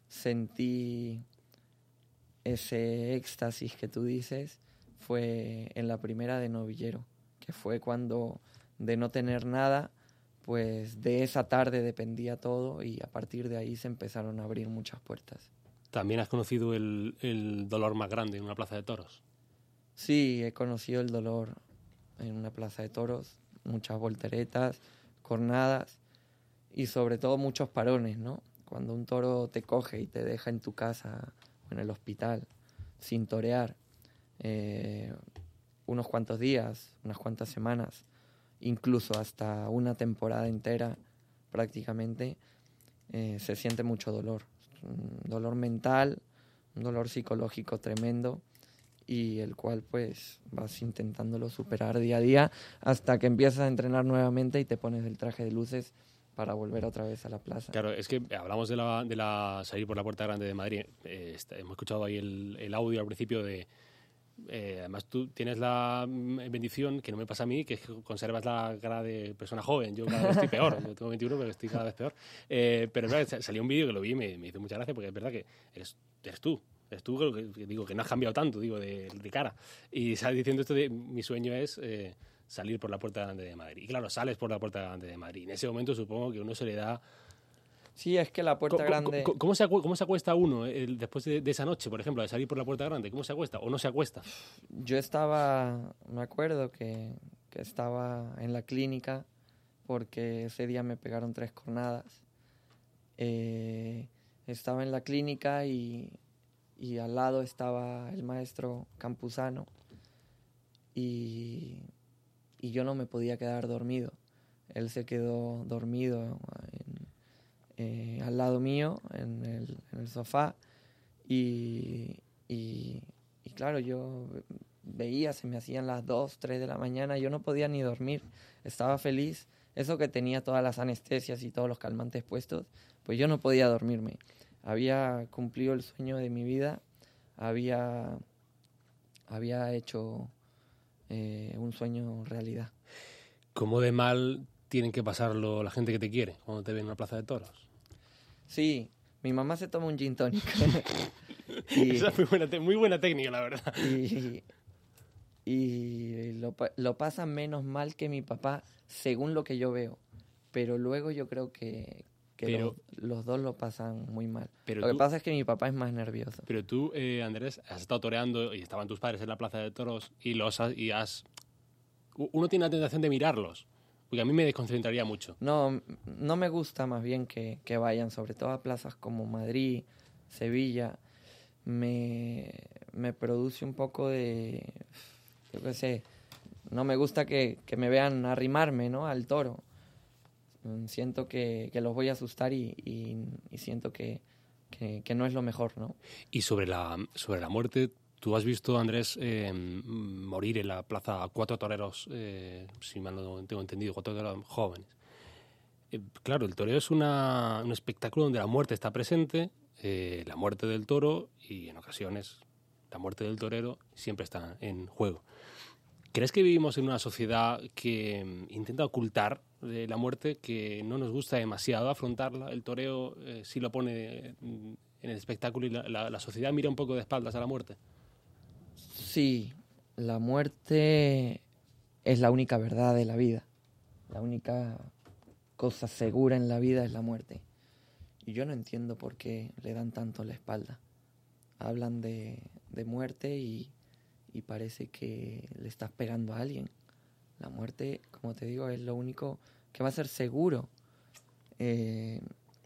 sentí ese éxtasis que tú dices fue en la primera de novillero, que fue cuando de no tener nada, pues de esa tarde dependía todo y a partir de ahí se empezaron a abrir muchas puertas. ¿También has conocido el, el dolor más grande en una plaza de toros? Sí, he conocido el dolor en una plaza de toros, muchas volteretas, cornadas y sobre todo muchos parones, ¿no? Cuando un toro te coge y te deja en tu casa o en el hospital sin torear eh, unos cuantos días, unas cuantas semanas, incluso hasta una temporada entera prácticamente, eh, se siente mucho dolor. Un dolor mental, un dolor psicológico tremendo y el cual pues vas intentándolo superar día a día hasta que empiezas a entrenar nuevamente y te pones el traje de luces para volver otra vez a la plaza. Claro, es que hablamos de la, de la salir por la Puerta Grande de Madrid. Eh, está, hemos escuchado ahí el, el audio al principio de... Eh, además, tú tienes la bendición, que no me pasa a mí, que conservas la cara de persona joven. Yo cada vez estoy peor. Yo tengo veintiuno, pero estoy cada vez peor. Eh, pero es verdad, salió un vídeo que lo vi y me, me hizo mucha gracia, porque es verdad que eres, eres tú. Eres tú, que, que digo, que no has cambiado tanto, digo, de, de cara. Y sales diciendo esto de, mi sueño es eh, salir por la Puerta Grande de Madrid. Y claro, sales por la Puerta Grande de Madrid. En ese momento supongo que uno se le da... Sí, es que la Puerta ¿Cómo, Grande... ¿Cómo, cómo, se, acu ¿Cómo se acuesta uno el, después de, de esa noche, por ejemplo, de salir por la Puerta Grande? ¿Cómo se acuesta o no se acuesta? Yo estaba, me acuerdo que, que estaba en la clínica porque ese día me pegaron tres cornadas. Eh, estaba en la clínica y, y al lado estaba el maestro Campuzano y, y yo no me podía quedar dormido. Él se quedó dormido en, eh, al lado mío en el, en el sofá y, y, y claro, yo veía, se me hacían las dos, tres de la mañana, yo no podía ni dormir, estaba feliz. Eso que tenía todas las anestesias y todos los calmantes puestos, pues yo no podía dormirme. Había cumplido el sueño de mi vida, había, había hecho eh, un sueño realidad. ¿Cómo de mal tienen que pasarlo la gente que te quiere cuando te ven en una plaza de toros? Sí, mi mamá se toma un gin tonic. y, Esa es muy buena, muy buena técnica, la verdad. Y, y lo, lo pasa menos mal que mi papá, según lo que yo veo. Pero luego yo creo que, que pero, los, los dos lo pasan muy mal. Pero lo tú, que pasa es que mi papá es más nervioso. Pero tú, eh, Andrés, has estado toreando y estaban tus padres en la plaza de toros y los has, y has... Uno tiene la tentación de mirarlos, porque a mí me desconcentraría mucho. No, no me gusta más bien que, que vayan, sobre todo a plazas como Madrid, Sevilla. Me, me produce un poco de... Yo qué sé, no me gusta que, que me vean arrimarme, ¿no?, al toro. Siento que, que los voy a asustar y, y, y siento que, que, que no es lo mejor, ¿no? Y sobre la, sobre la muerte, tú has visto, Andrés, eh, morir en la plaza cuatro toreros, eh, si mal no tengo entendido, cuatro toreros jóvenes. Eh, claro, el toreo es una, un espectáculo donde la muerte está presente, eh, la muerte del toro, y en ocasiones la muerte del torero siempre está en juego. ¿Crees que vivimos en una sociedad que intenta ocultar eh, la muerte, que no nos gusta demasiado afrontarla? El toreo eh, sí lo pone en el espectáculo y la, la, la sociedad mira un poco de espaldas a la muerte. Sí, la muerte es la única verdad de la vida. La única cosa segura en la vida es la muerte. Y yo no entiendo por qué le dan tanto la espalda. Hablan de, de muerte y... y parece que le estás pegando a alguien. La muerte, como te digo, es lo único que va a ser seguro. Eh,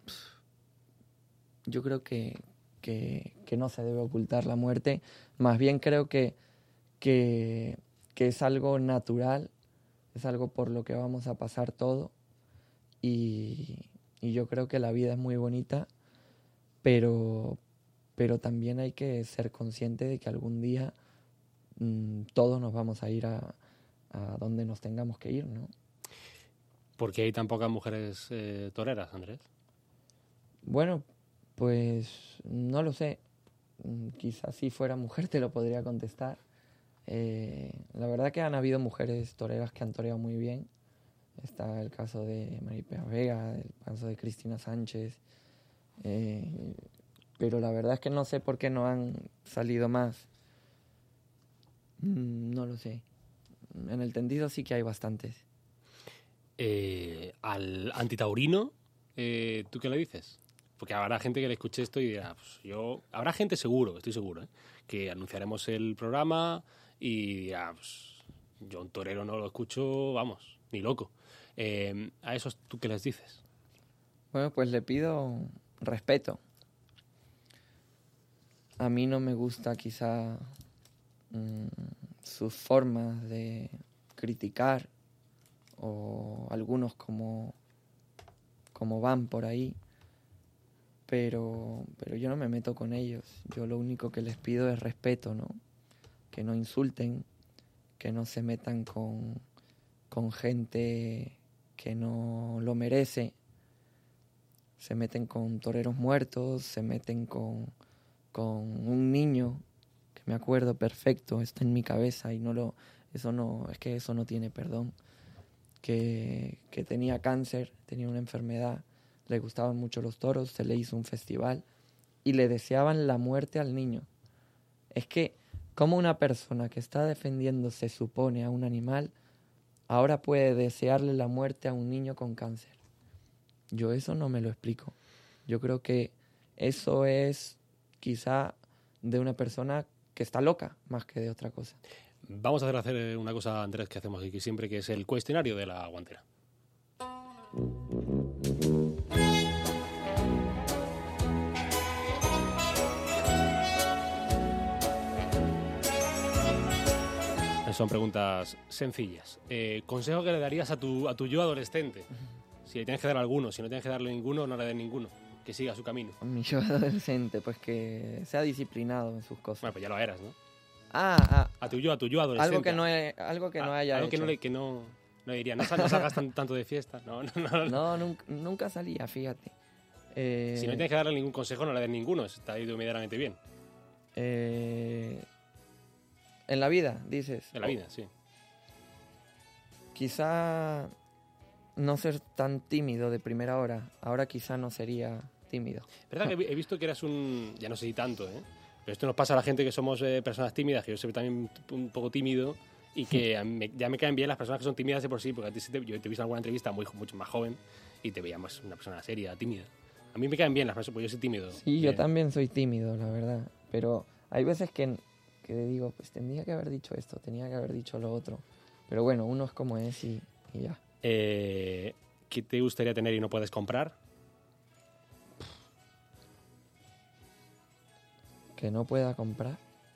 yo creo que, que, que no se debe ocultar la muerte. Más bien creo que, que, que es algo natural, es algo por lo que vamos a pasar todo. Y, y yo creo que la vida es muy bonita, pero, pero también hay que ser consciente de que algún día todos nos vamos a ir a, a donde nos tengamos que ir, ¿no? ¿Por qué hay tan pocas mujeres eh, toreras, Andrés? Bueno, pues no lo sé. Quizás si fuera mujer te lo podría contestar. Eh, la verdad que han habido mujeres toreras que han toreado muy bien. Está el caso de Maripea Vega, el caso de Cristina Sánchez. Eh, pero la verdad es que no sé por qué no han salido más. Mm, no lo sé. En el tendido sí que hay bastantes. Eh, al antitaurino, eh, ¿tú qué le dices? Porque habrá gente que le escuche esto y dirá, pues yo... Habrá gente seguro, estoy seguro, ¿eh? Que anunciaremos el programa y dirá, pues yo un torero no lo escucho, vamos, ni loco. Eh, ¿A esos tú qué les dices? Bueno, pues le pido respeto. A mí no me gusta quizá mmm, sus formas de criticar o algunos como, como van por ahí, pero, pero yo no me meto con ellos. Yo lo único que les pido es respeto, ¿no? Que no insulten, que no se metan con, con gente que no lo merece. Se meten con toreros muertos, se meten con, con un niño, que me acuerdo perfecto, está en mi cabeza y no lo, eso no, es que eso no tiene perdón, que, que tenía cáncer, tenía una enfermedad, le gustaban mucho los toros, se le hizo un festival y le deseaban la muerte al niño. Es que, ¿cómo una persona que está defendiendo, se supone, a un animal, ahora puede desearle la muerte a un niño con cáncer? Yo eso no me lo explico. Yo creo que eso es quizá de una persona que está loca más que de otra cosa. Vamos a hacer, hacer una cosa, Andrés, que hacemos aquí siempre, que es el cuestionario de la guantera. Son preguntas sencillas. Eh, ¿Consejo que le darías a tu, a tu yo adolescente? Si le tienes que dar alguno, si no tienes que darle ninguno, no le des ninguno. Que siga su camino. A mi yo adolescente, pues que sea disciplinado en sus cosas. Bueno, pues ya lo eras, ¿no? Ah, ah. A tu yo, a tu yo adolescente. Algo que no, he, algo que no haya algo hecho. que no, le, que no, no diría, no, sal, no salgas tan, tanto de fiesta. No, no, no. no. No, nunca, nunca salía, fíjate. Eh, si no tienes que darle ningún consejo, no le des ninguno. Está ido medianamente bien. Eh, en la vida, dices. En la vida, sí. Quizá no ser tan tímido de primera hora. Ahora quizá no sería tímido. ¿Verdad que he visto que eras un... Ya no sé si tanto, ¿eh? Pero esto nos pasa a la gente que somos eh, personas tímidas, que yo soy también un poco tímido y que a mí, ya me caen bien las personas que son tímidas de por sí, porque a ti te, yo te he visto en alguna entrevista muy, mucho más joven y te veía más una persona seria, tímida. A mí me caen bien las personas, porque yo soy tímido. Sí, bien. Yo también soy tímido, la verdad. Pero hay veces que, que digo, pues tendría que haber dicho esto, tenía que haber dicho lo otro. Pero bueno, uno es como es y, y ya. Eh, ¿Qué te gustaría tener y no puedes comprar? Que no pueda comprar.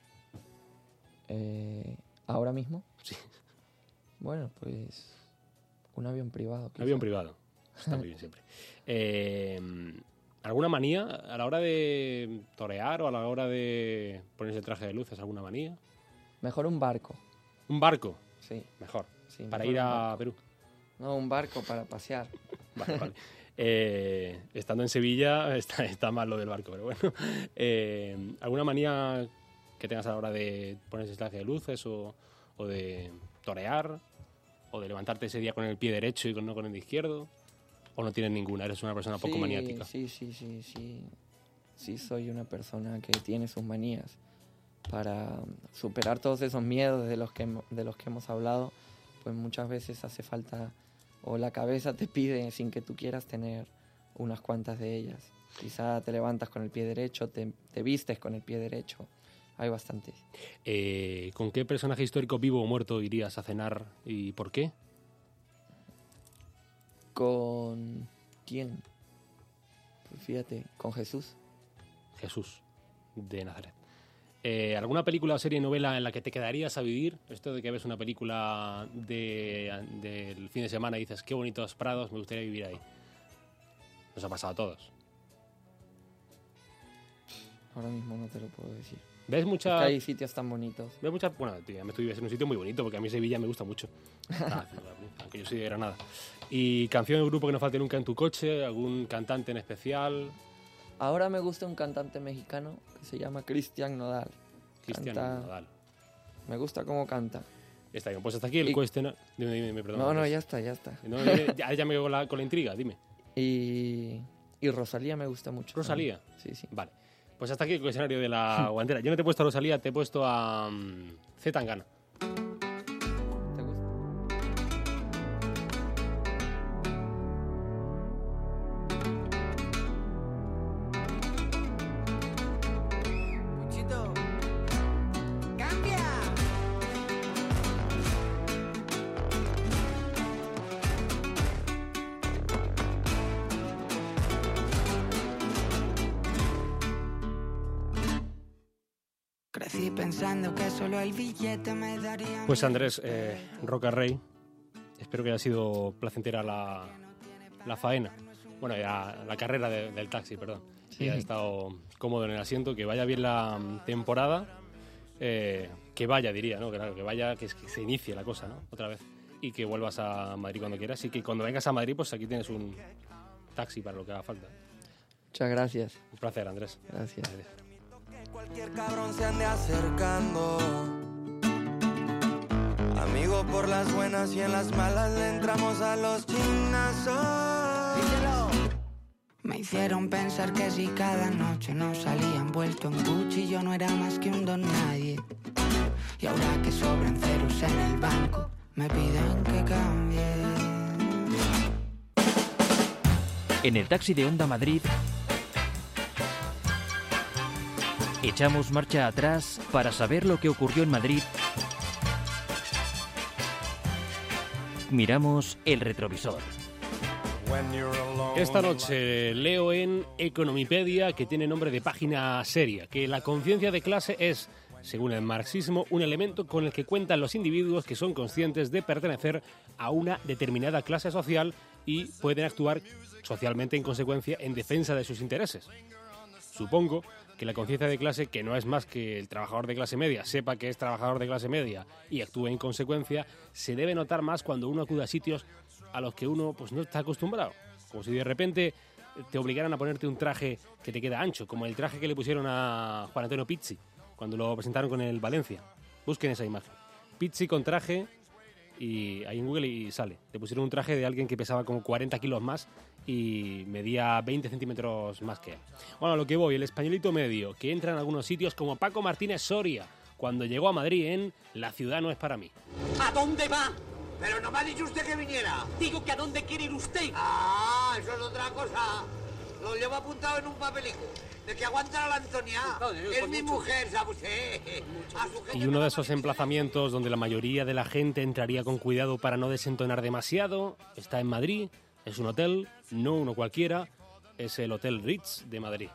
Eh, ¿Ahora mismo? Sí. Bueno, pues un avión privado. Un quizá. avión privado. Está muy bien siempre. Eh, ¿Alguna manía a la hora de torear o a la hora de ponerse el traje de luces? ¿Alguna manía? Mejor un barco. ¿Un barco? Sí. Mejor. sí Para mejor ir un a barco. Perú. No, un barco para pasear. Vale, vale. Eh, estando en Sevilla está, está mal lo del barco, pero bueno. Eh, ¿Alguna manía que tengas a la hora de ponerse el traje de luces o, o de torear? ¿O de levantarte ese día con el pie derecho y con, no con el izquierdo? ¿O no tienes ninguna? ¿Eres una persona poco sí, maniática? Sí, sí, sí, sí. Sí soy una persona que tiene sus manías. Para superar todos esos miedos de los que, de los que hemos hablado, pues muchas veces hace falta, o la cabeza te pide sin que tú quieras tener unas cuantas de ellas. Quizá te levantas con el pie derecho, te, te vistes con el pie derecho. Hay bastantes. Eh, ¿Con qué personaje histórico vivo o muerto irías a cenar y por qué? ¿Con quién? Pues fíjate, con Jesús. Jesús de Nazaret. Eh, ¿Alguna película o serie novela en la que te quedarías a vivir? Esto de que ves una película de, del fin de semana y dices, qué bonitos prados, me gustaría vivir ahí. Nos ha pasado a todos. Ahora mismo no te lo puedo decir. ¿Ves mucha...? Es que hay sitios tan bonitos. ¿Ves mucha...? Bueno, tío, me estoy viviendo en un sitio muy bonito, porque a mí Sevilla me gusta mucho. Ah, aunque yo soy de Granada. ¿Y canción o grupo que no falte nunca en tu coche? ¿Algún cantante en especial? Ahora me gusta un cantante mexicano que se llama Cristian Nodal. Cristian Canta... Nodal. Me gusta cómo canta. Está bien, pues hasta aquí el Y... cuestionario. Dime, dime, dime, perdón. No, no, pues. ya está, ya está. No, dime, ya, ya me quedo con la, con la intriga, dime. Y, y Rosalía me gusta mucho. ¿Rosalía? También. Sí, sí. Vale. Pues hasta aquí el cuestionario de la guantera. Yo no te he puesto a Rosalía, te he puesto a um, C. Tangana. ¿Te gusta? Puchito, cambia. Crecí pensando que solo el billete me daría. Pues Andrés, eh, Roca Rey, espero que haya sido placentera la, la faena. Bueno, ya, la carrera de- del taxi, perdón. Sí. Que haya estado cómodo en el asiento, que vaya bien la mm, temporada. eh, que vaya, diría, ¿no? Claro, que vaya, que, que se inicie la cosa, ¿no? Otra vez. Y que vuelvas a Madrid cuando quieras. Y que cuando vengas a Madrid, pues aquí tienes un taxi para lo que haga falta. Muchas gracias. Un placer, Andrés. Gracias. Adiós. Cualquier cabrón se ande acercando. Amigo por las buenas y en las malas le entramos a los chinazos. Díselo. Me hicieron pensar que si cada noche nos salía envuelto en Gucci yo no era más que un don nadie. Y ahora que sobran ceros en el banco me piden que cambie. En el taxi de Onda Madrid echamos marcha atrás para saber lo que ocurrió en Madrid. Miramos el retrovisor. Esta noche leo en Economipedia, que tiene nombre de página seria, que la conciencia de clase es, según el marxismo, un elemento con el que cuentan los individuos que son conscientes de pertenecer a una determinada clase social y pueden actuar socialmente en consecuencia en defensa de sus intereses. Supongo que la conciencia de clase, que no es más que el trabajador de clase media sepa que es trabajador de clase media y actúe en consecuencia, se debe notar más cuando uno acude a sitios a los que uno pues no está acostumbrado. Como si de repente te obligaran a ponerte un traje que te queda ancho, como el traje que le pusieron a Juan Antonio Pizzi cuando lo presentaron con el Valencia. Busquen esa imagen. Pizzi con traje, y ahí en Google y sale. Le pusieron un traje de alguien que pesaba como cuarenta kilos más y medía veinte centímetros más que él. Bueno, a lo que voy, el españolito medio, que entra en algunos sitios como Paco Martínez Soria, cuando llegó a Madrid en La ciudad no es para mí. ¿A dónde va? Pero no me ha dicho usted que viniera. Digo que a dónde quiere ir usted. Ah, eso es otra cosa. Lo llevo apuntado en un papelico. De que aguanta la Antonia. Es mi mujer, ¿sabe usted? A su gente Y uno de esos emplazamientos donde la mayoría de la gente entraría con cuidado para no desentonar demasiado está en Madrid. Es un hotel, no uno cualquiera, es el Hotel Ritz de Madrid.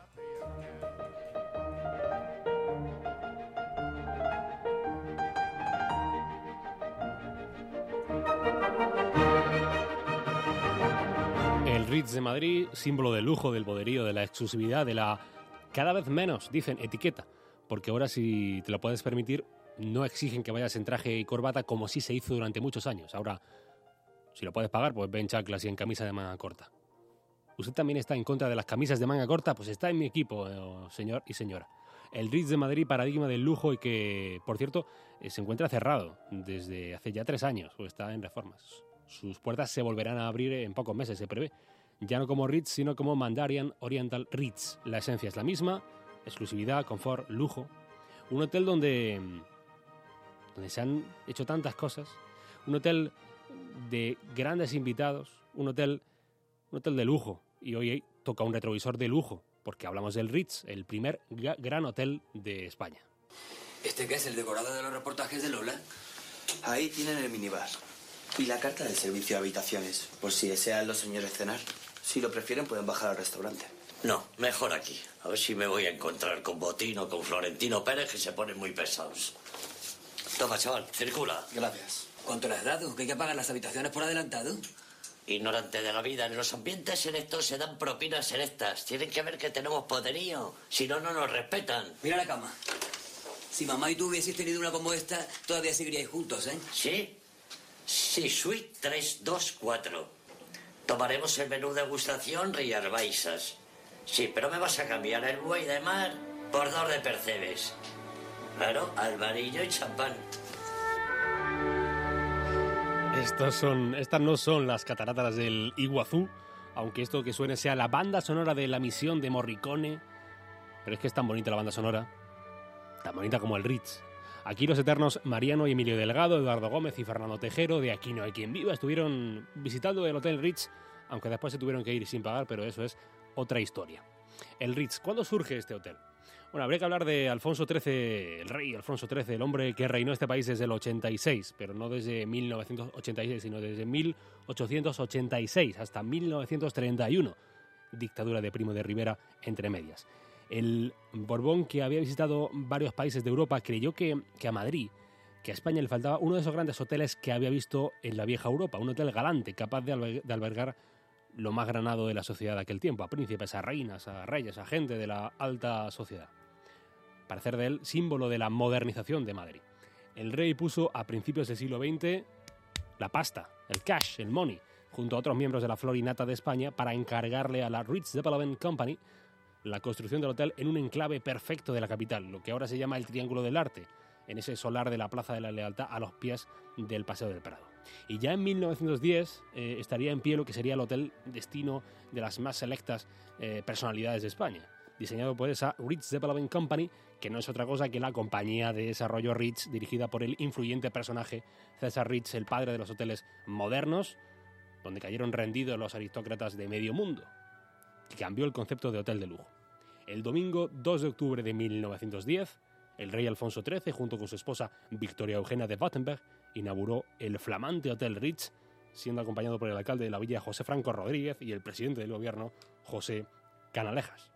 El Ritz de Madrid, símbolo del lujo, del poderío, de la exclusividad, de la cada vez menos, dicen, etiqueta. Porque ahora, si te lo puedes permitir, no exigen que vayas en traje y corbata como sí se hizo durante muchos años. Ahora, si lo puedes pagar, pues ven chanclas y en camisa de manga corta. ¿Usted también está en contra de las camisas de manga corta? Pues está en mi equipo, eh, señor y señora. El Ritz de Madrid, paradigma del lujo y que, por cierto, eh, se encuentra cerrado desde hace ya tres años o está en reformas. Sus puertas se volverán a abrir en pocos meses, se prevé. Ya no como Ritz, sino como Mandarin Oriental Ritz. La esencia es la misma, exclusividad, confort, lujo. Un hotel donde, donde se han hecho tantas cosas. Un hotel de grandes invitados. Un hotel, un hotel de lujo. Y hoy toca un retrovisor de lujo, porque hablamos del Ritz, el primer gran hotel de España. ¿Este qué es, el decorado de los reportajes de Lola? Ahí tienen el minibar. Y la carta del servicio de habitaciones, por si desean los señores cenar. Si lo prefieren, pueden bajar al restaurante. No, mejor aquí. A ver si me voy a encontrar con Botino o con Florentino Pérez, que se ponen muy pesados. Toma, chaval, circula. Gracias. ¿Cuánto le has dado? ¿Que hay que pagar las habitaciones por adelantado? Ignorante de la vida. En los ambientes selectos se dan propinas selectas. Tienen que ver que tenemos poderío. Si no, no nos respetan. Mira la cama. Si mamá y tú hubieseis tenido una como esta, todavía seguiríais juntos, ¿eh? ¿Sí? Sí, suite tres dos cuatro. Tomaremos el menú de degustación Riarbaixas. Sí, pero me vas a cambiar el buey de mar por dos de percebes. Claro, alvarillo y champán. Estos son, estas no son las cataratas del Iguazú, aunque esto que suene sea la banda sonora de La misión de Morricone, Pero es que es tan bonita la banda sonora, tan bonita como el Ritz. Aquí los eternos Mariano y Emilio Delgado, Eduardo Gómez y Fernando Tejero, de Aquí no hay quien viva, estuvieron visitando el Hotel Ritz, aunque después se tuvieron que ir sin pagar, pero eso es otra historia. El Ritz, ¿cuándo surge este hotel? Bueno, habría que hablar de Alfonso trece, el rey Alfonso trece, el hombre que reinó este país desde el ochenta y seis, pero no desde mil novecientos ochenta y seis, sino desde mil ochocientos ochenta y seis hasta mil novecientos treinta y uno, dictadura de Primo de Rivera entre medias. El Borbón, que había visitado varios países de Europa, creyó que, que a Madrid, que a España le faltaba uno de esos grandes hoteles que había visto en la vieja Europa, un hotel galante, capaz de, alber- de albergar lo más granado de la sociedad de aquel tiempo, a príncipes, a reinas, a reyes, a gente de la alta sociedad, para hacer de él símbolo de la modernización de Madrid. El rey puso a principios del siglo veinte la pasta, el cash, el money, junto a otros miembros de la flor y nata de España, para encargarle a la Ritz Development Company la construcción del hotel en un enclave perfecto de la capital, lo que ahora se llama el Triángulo del Arte, en ese solar de la Plaza de la Lealtad a los pies del Paseo del Prado. Y ya en mil novecientos diez eh, estaría en pie lo que sería el hotel destino de las más selectas eh, personalidades de España, diseñado por esa Ritz Development Company, que no es otra cosa que la compañía de desarrollo Ritz, dirigida por el influyente personaje César Ritz, el padre de los hoteles modernos, donde cayeron rendidos los aristócratas de medio mundo, que cambió el concepto de hotel de lujo. El domingo dos de octubre de mil novecientos diez, el rey Alfonso trece, junto con su esposa Victoria Eugenia de Battenberg, inauguró el flamante Hotel Ritz, siendo acompañado por el alcalde de la villa, José Franco Rodríguez, y el presidente del gobierno, José Canalejas.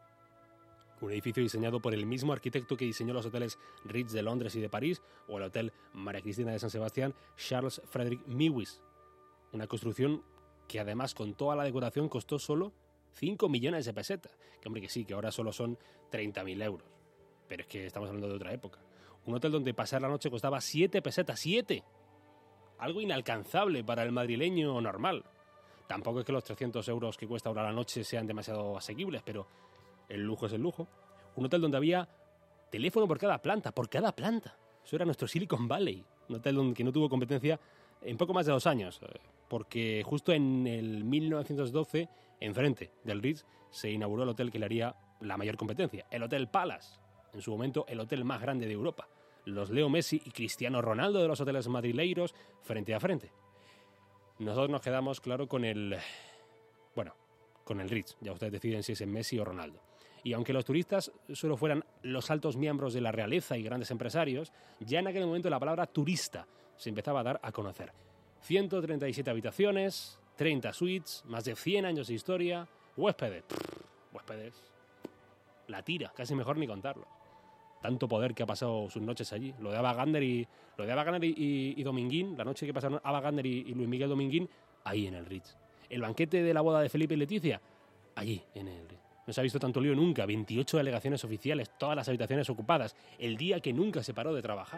Un edificio diseñado por el mismo arquitecto que diseñó los hoteles Ritz de Londres y de París, o el Hotel María Cristina de San Sebastián, Charles Frederick Mewis. Una construcción que además, con toda la decoración, costó solo cinco millones de pesetas. Que hombre, que sí, que ahora solo son treinta mil euros. Pero es que estamos hablando de otra época. Un hotel donde pasar la noche costaba siete pesetas, ¡siete! Algo inalcanzable para el madrileño normal. Tampoco es que los trescientos euros que cuesta ahora la noche sean demasiado asequibles, pero el lujo es el lujo. Un hotel donde había teléfono por cada planta, por cada planta. Eso era nuestro Silicon Valley. Un hotel donde, que no tuvo competencia en poco más de dos años, porque justo en el mil novecientos doce, enfrente del Ritz, se inauguró el hotel que le haría la mayor competencia, el Hotel Palace, en su momento el hotel más grande de Europa. Los Leo Messi y Cristiano Ronaldo de los hoteles madrileiros frente a frente. Nosotros nos quedamos, claro, con el... Bueno, con el Ritz. Ya ustedes deciden si es en Messi o Ronaldo. Y aunque los turistas solo fueran los altos miembros de la realeza y grandes empresarios, ya en aquel momento la palabra turista se empezaba a dar a conocer. ciento treinta y siete habitaciones, treinta suites, más de cien años de historia, huéspedes. Pff, huéspedes. La tira, casi mejor ni contarlo. Tanto poder que ha pasado sus noches allí. Lo de Ava Gardner y, lo de Ava Gardner y, y, y Dominguín, la noche que pasaron Ava Gardner y, y Luis Miguel Dominguín, ahí en el Ritz. El banquete de la boda de Felipe y Leticia, allí en el Ritz. No se ha visto tanto lío nunca, veintiocho delegaciones oficiales, todas las habitaciones ocupadas, el día que nunca se paró de trabajar.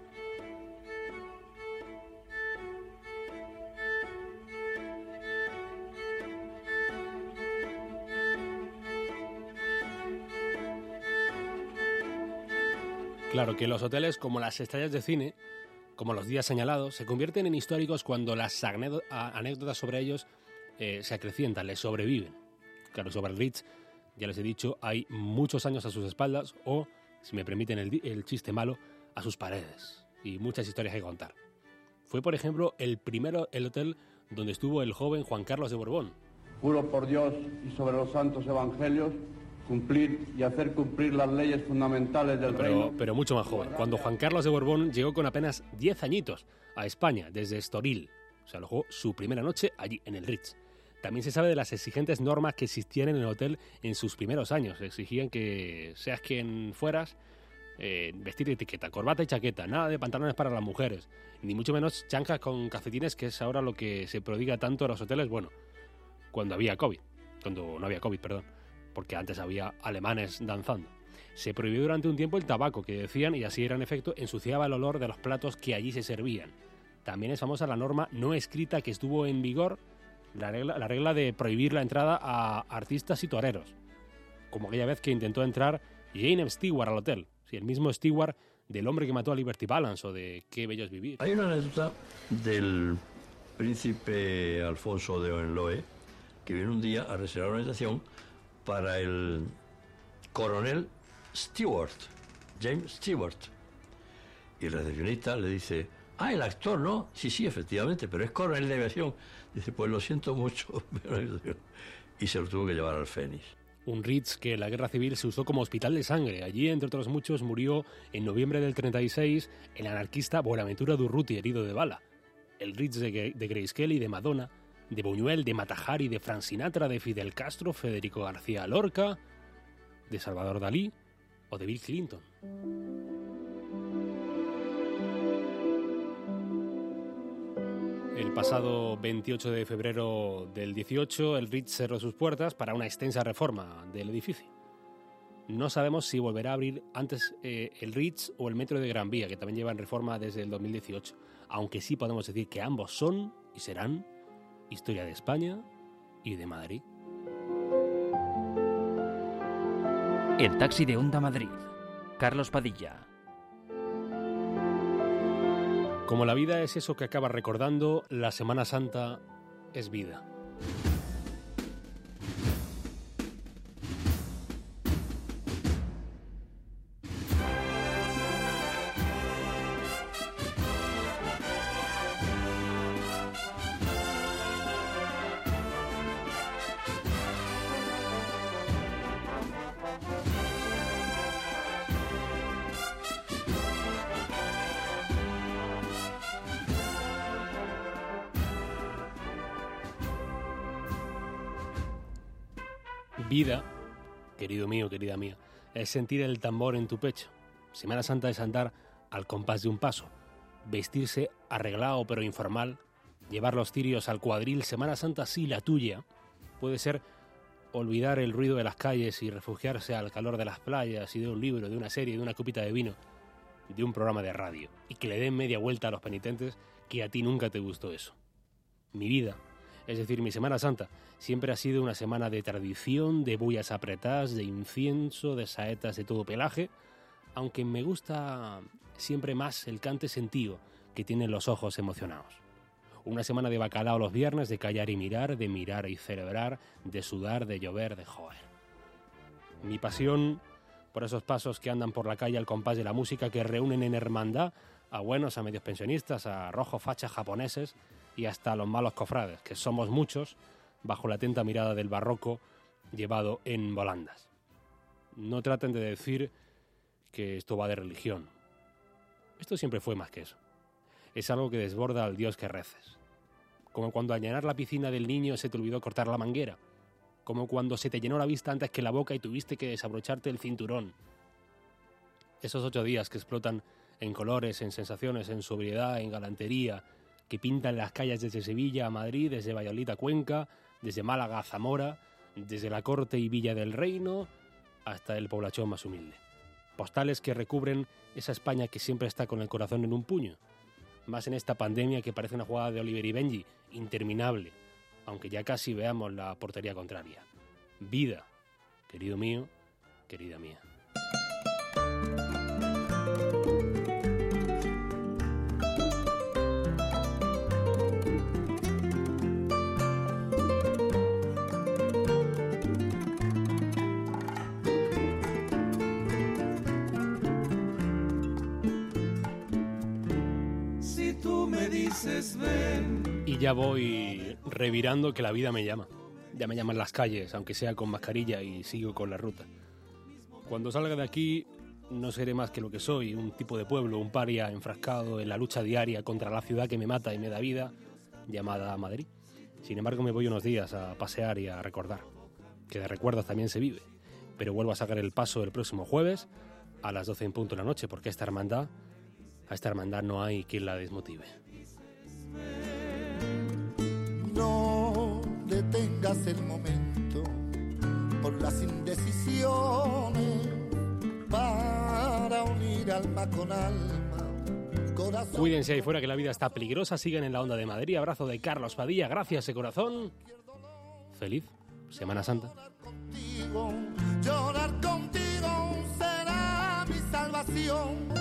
Claro que los hoteles, como las estrellas de cine, como los días señalados, se convierten en históricos cuando las anécdotas sobre ellos eh, se acrecientan, les sobreviven. Claro, sobre el Ritz, ya les he dicho, hay muchos años a sus espaldas o, si me permiten el, el chiste malo, a sus paredes. Y muchas historias que contar. Fue, por ejemplo, el primero el hotel donde estuvo el joven Juan Carlos de Borbón. Juro por Dios y sobre los santos evangelios cumplir y hacer cumplir las leyes fundamentales del pero, reino. Pero mucho más joven, cuando Juan Carlos de Borbón llegó con apenas diez añitos a España, desde Estoril. Se alojó su primera noche allí, en el Ritz. También se sabe de las exigentes normas que existían en el hotel en sus primeros años. Exigían que, seas quien fueras, eh, vestir de etiqueta, corbata y chaqueta, nada de pantalones para las mujeres, ni mucho menos chancas con calcetines, que es ahora lo que se prodiga tanto en los hoteles, bueno, cuando había COVID, cuando no había COVID, perdón, porque antes había alemanes danzando. Se prohibió durante un tiempo el tabaco, que decían, y así era en efecto, ensuciaba el olor de los platos que allí se servían. También es famosa la norma no escrita que estuvo en vigor, la regla, la regla de prohibir la entrada a artistas y toreros, como aquella vez que intentó entrar Jane Stewart al hotel, sí, el mismo Stewart del hombre que mató a Liberty Balance o de Qué bello es vivir. Hay una anécdota del príncipe Alfonso de Hohenlohe, que vino un día a reservar una habitación para el coronel Stewart, James Stewart. Y el recepcionista le dice, ah, el actor, ¿no? Sí, sí, efectivamente, pero es coronel de aviación. Dice, pues lo siento mucho. Y se lo tuvo que llevar al Fénix. Un Ritz que en la Guerra Civil se usó como hospital de sangre. Allí, entre otros muchos, murió en noviembre del treinta y seis el anarquista Buenaventura Durruti, herido de bala. El Ritz de, de Grace Kelly, de Madonna, de Buñuel, de Mata Hari, de Frank Sinatra, de Fidel Castro, Federico García Lorca, de Salvador Dalí o de Bill Clinton. El pasado veintiocho de febrero del dieciocho, el Ritz cerró sus puertas para una extensa reforma del edificio. No sabemos si volverá a abrir antes eh, el Ritz o el Metro de Gran Vía, que también lleva en reforma desde el dos mil dieciocho, aunque sí podemos decir que ambos son y serán historia de España y de Madrid. El taxi de Onda Madrid. Carlos Padilla. Como la vida es eso que acabas recordando, la Semana Santa es vida. Vida, querido mío, querida mía, es sentir el tambor en tu pecho. Semana Santa es andar al compás de un paso, vestirse arreglado pero informal, llevar los cirios al cuadril. Semana Santa, sí, la tuya, puede ser olvidar el ruido de las calles y refugiarse al calor de las playas y de un libro, de una serie, de una copita de vino, de un programa de radio, y que le den media vuelta a los penitentes que a ti nunca te gustó eso. Mi vida, es decir, mi Semana Santa, siempre ha sido una semana de tradición, de bullas apretadas, de incienso, de saetas de todo pelaje, aunque me gusta siempre más el cante sentido que tienen los ojos emocionados. Una semana de bacalao los viernes, de callar y mirar, de mirar y celebrar, de sudar, de llover, de joder. Mi pasión por esos pasos que andan por la calle al compás de la música, que reúnen en hermandad a buenos, a medios pensionistas, a rojos fachas japoneses y hasta a los malos cofrades, que somos muchos, bajo la atenta mirada del barroco llevado en volandas. No traten de decir que esto va de religión. Esto siempre fue más que eso. Es algo que desborda al Dios que reces. Como cuando al llenar la piscina del niño se te olvidó cortar la manguera. Como cuando se te llenó la vista antes que la boca y tuviste que desabrocharte el cinturón. Esos ocho días que explotan en colores, en sensaciones, en sobriedad, en galantería, que pintan las calles desde Sevilla a Madrid, desde Valladolid a Cuenca, desde Málaga a Zamora, desde la Corte y Villa del Reino hasta el poblachón más humilde. Postales que recubren esa España que siempre está con el corazón en un puño. Más en esta pandemia que parece una jugada de Oliver y Benji, interminable, aunque ya casi veamos la portería contraria. Vida, querido mío, querida mía. Y ya voy revirando que la vida me llama. Ya me llaman las calles, aunque sea con mascarilla, y sigo con la ruta. Cuando salga de aquí no seré más que lo que soy, un tipo de pueblo, un paria enfrascado en la lucha diaria contra la ciudad que me mata y me da vida, llamada Madrid. Sin embargo, me voy unos días a pasear y a recordar, que de recuerdos también se vive. Pero vuelvo a sacar el paso el próximo jueves a las doce en punto de la noche, porque esta hermandad, a esta hermandad no hay quien la desmotive. No detengas el momento por las indecisiones, para unir alma con alma, corazón. Cuídense ahí fuera, que la vida está peligrosa. Sigan en la Onda de Madrid. Abrazo de Carlos Padilla. Gracias de corazón. Feliz Semana Santa. Llorar contigo será mi salvación.